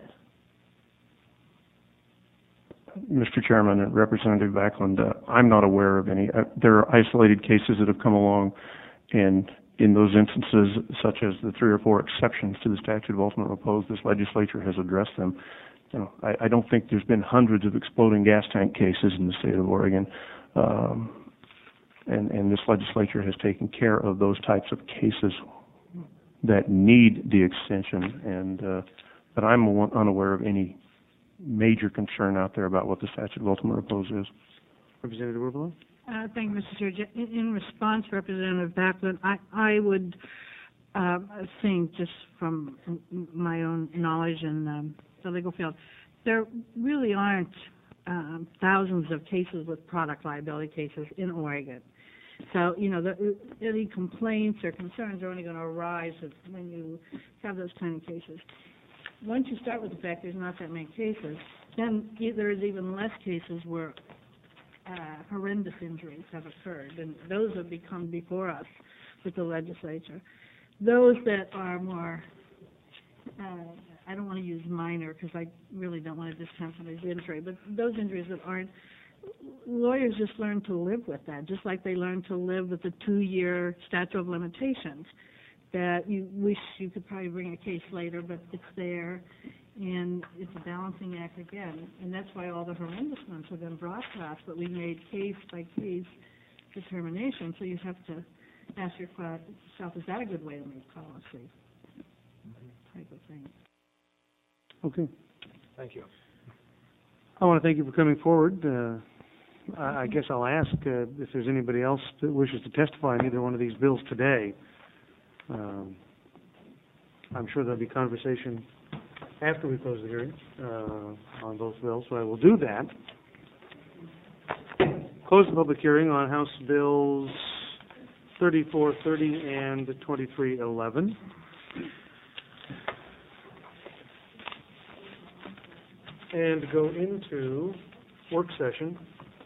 Mister Chairman and Representative Backlund, uh, I'm not aware of any. Uh, there are isolated cases that have come along, and in those instances, such as the three or four exceptions to the statute of ultimate repose, this legislature has addressed them. You know, I, I don't think there's been hundreds of exploding gas tank cases in the state of Oregon, um, and, and this legislature has taken care of those types of cases that need the extension, and uh, but I'm unaware of any major concern out there about what the statute of ultimate repose is. Representative Werbelow? Uh, thank you, Mister Chair. In, in response, Representative Backlund, I, I would uh, think, just from my own knowledge in um, the legal field, there really aren't um, thousands of cases with product liability cases in Oregon. So, you know, the, any complaints or concerns are only going to arise when you have those kind of cases. Once you start with the fact there's not that many cases, then there's even less cases where uh, horrendous injuries have occurred, and those have become before us with the legislature. Those that are more, uh, I don't want to use minor because I really don't want to discount somebody's injury, but those injuries that aren't, lawyers just learn to live with that, just like they learn to live with the two-year statute of limitations. That you wish you could probably bring a case later, but it's there, and it's a balancing act again. And that's why all the horrendous ones have been brought to us, but we made case-by-case determination. So you have to ask yourself, is that a good way to make policy? Type of thing. Okay. Thank you. I want to thank you for coming forward. Uh, I, I guess I'll ask uh, if there's anybody else that wishes to testify on either one of these bills today. Um, I'm sure there'll be conversation after we close the hearing uh, on both bills, so I will do that. Close the public hearing on House Bills thirty-four thirty and twenty-three eleven. And go into work session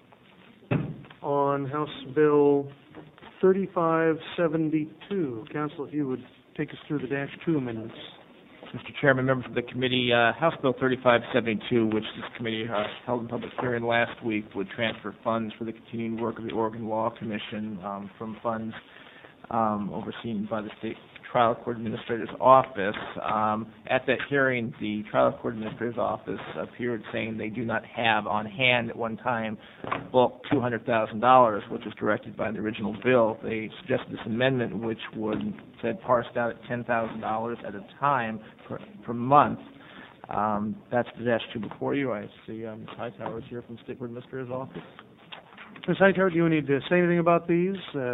on House Bill thirty-five seventy-two. Council, if you would take us through the dash two amendments. Mister Chairman, members of the committee, uh, House Bill thirty-five seventy-two, which this committee uh, held in public hearing last week, would transfer funds for the continuing work of the Oregon Law Commission um, from funds um, overseen by the state trial court administrator's office. Um, at that hearing, the trial court administrator's office appeared saying they do not have on hand at one time bulk two hundred thousand dollars, which was directed by the original bill. They suggested this amendment, which would, said, parsed out at ten thousand dollars at a time per, per month. Um, that's the dash two before you. I see um, Miz Hightower is here from the state court administrator's office. Miz Hightower, do you need to say anything about these? Uh,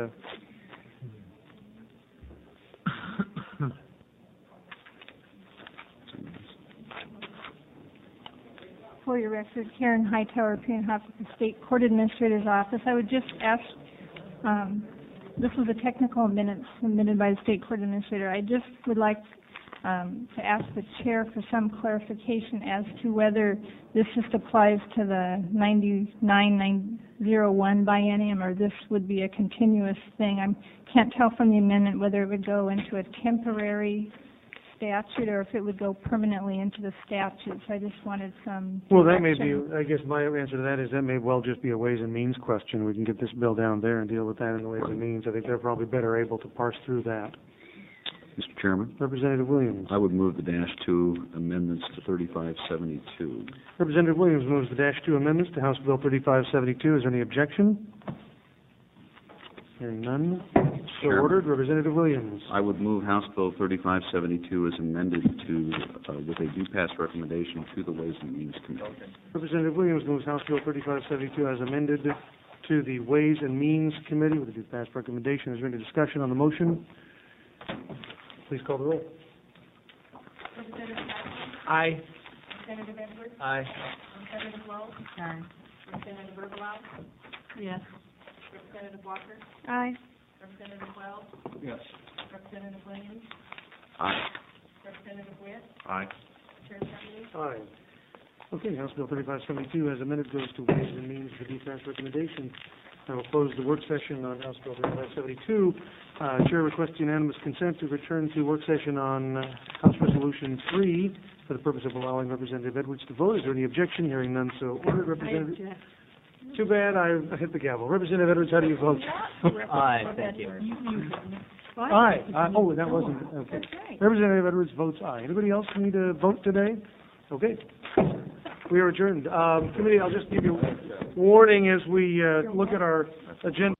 For your record, Karen Hightower, appearing on behalf of the State Court Administrator's Office. I would just ask, um, this was a technical amendment submitted by the State Court Administrator. I just would like um, to ask the Chair for some clarification as to whether this just applies to the ninety-nine nine oh one biennium, or this would be a continuous thing. I can't tell from the amendment whether it would go into a temporary statute or if it would go permanently into the statute. So I just wanted some Well, that may direction. be, I guess my answer to that is that may well just be a Ways and Means question. We can get this bill down there and deal with that in the Ways and Means. I think they're probably better able to parse through that. Mister Chairman, Representative Williams. I would move the dash two amendments to thirty-five seventy-two. Representative Williams moves the dash two amendments to House Bill thirty-five seventy-two. Is there any objection? Hearing none. So Chairman. ordered. Representative Williams. I would move House Bill thirty-five seventy-two as amended to, uh, with a due pass recommendation to the Ways and Means Committee. Representative Williams moves House Bill thirty-five seventy-two as amended to the Ways and Means Committee with a due pass recommendation. Is there any discussion on the motion? Please call the roll. Representative Aye. Representative Edwards? Aye. Representative Wells? Aye. Representative Verbelau? Yes. Representative Walker? Aye. Representative Wells? Yes. Representative Williams? Aye. Representative Witt? Aye. Chair Deputy? Aye. Okay, House Bill thirty-five seventy-two as amended goes to Ways and Means with a due pass recommendation. I will close the work session on House Bill thirty-five seventy-two. Uh, Chair requests unanimous consent to return to work session on uh, House Resolution three for the purpose of allowing Representative Edwards to vote. Is there any objection? Hearing none, so ordered. Representative. Too bad I I hit the gavel. Representative Edwards, how do you vote? Aye, thank you. Aye. Aye. Oh, that wasn't, okay. Representative Edwards votes aye. Anybody else need to vote today? Okay. We are adjourned. Um, committee, I'll just give you warning as we, uh, look at our agenda.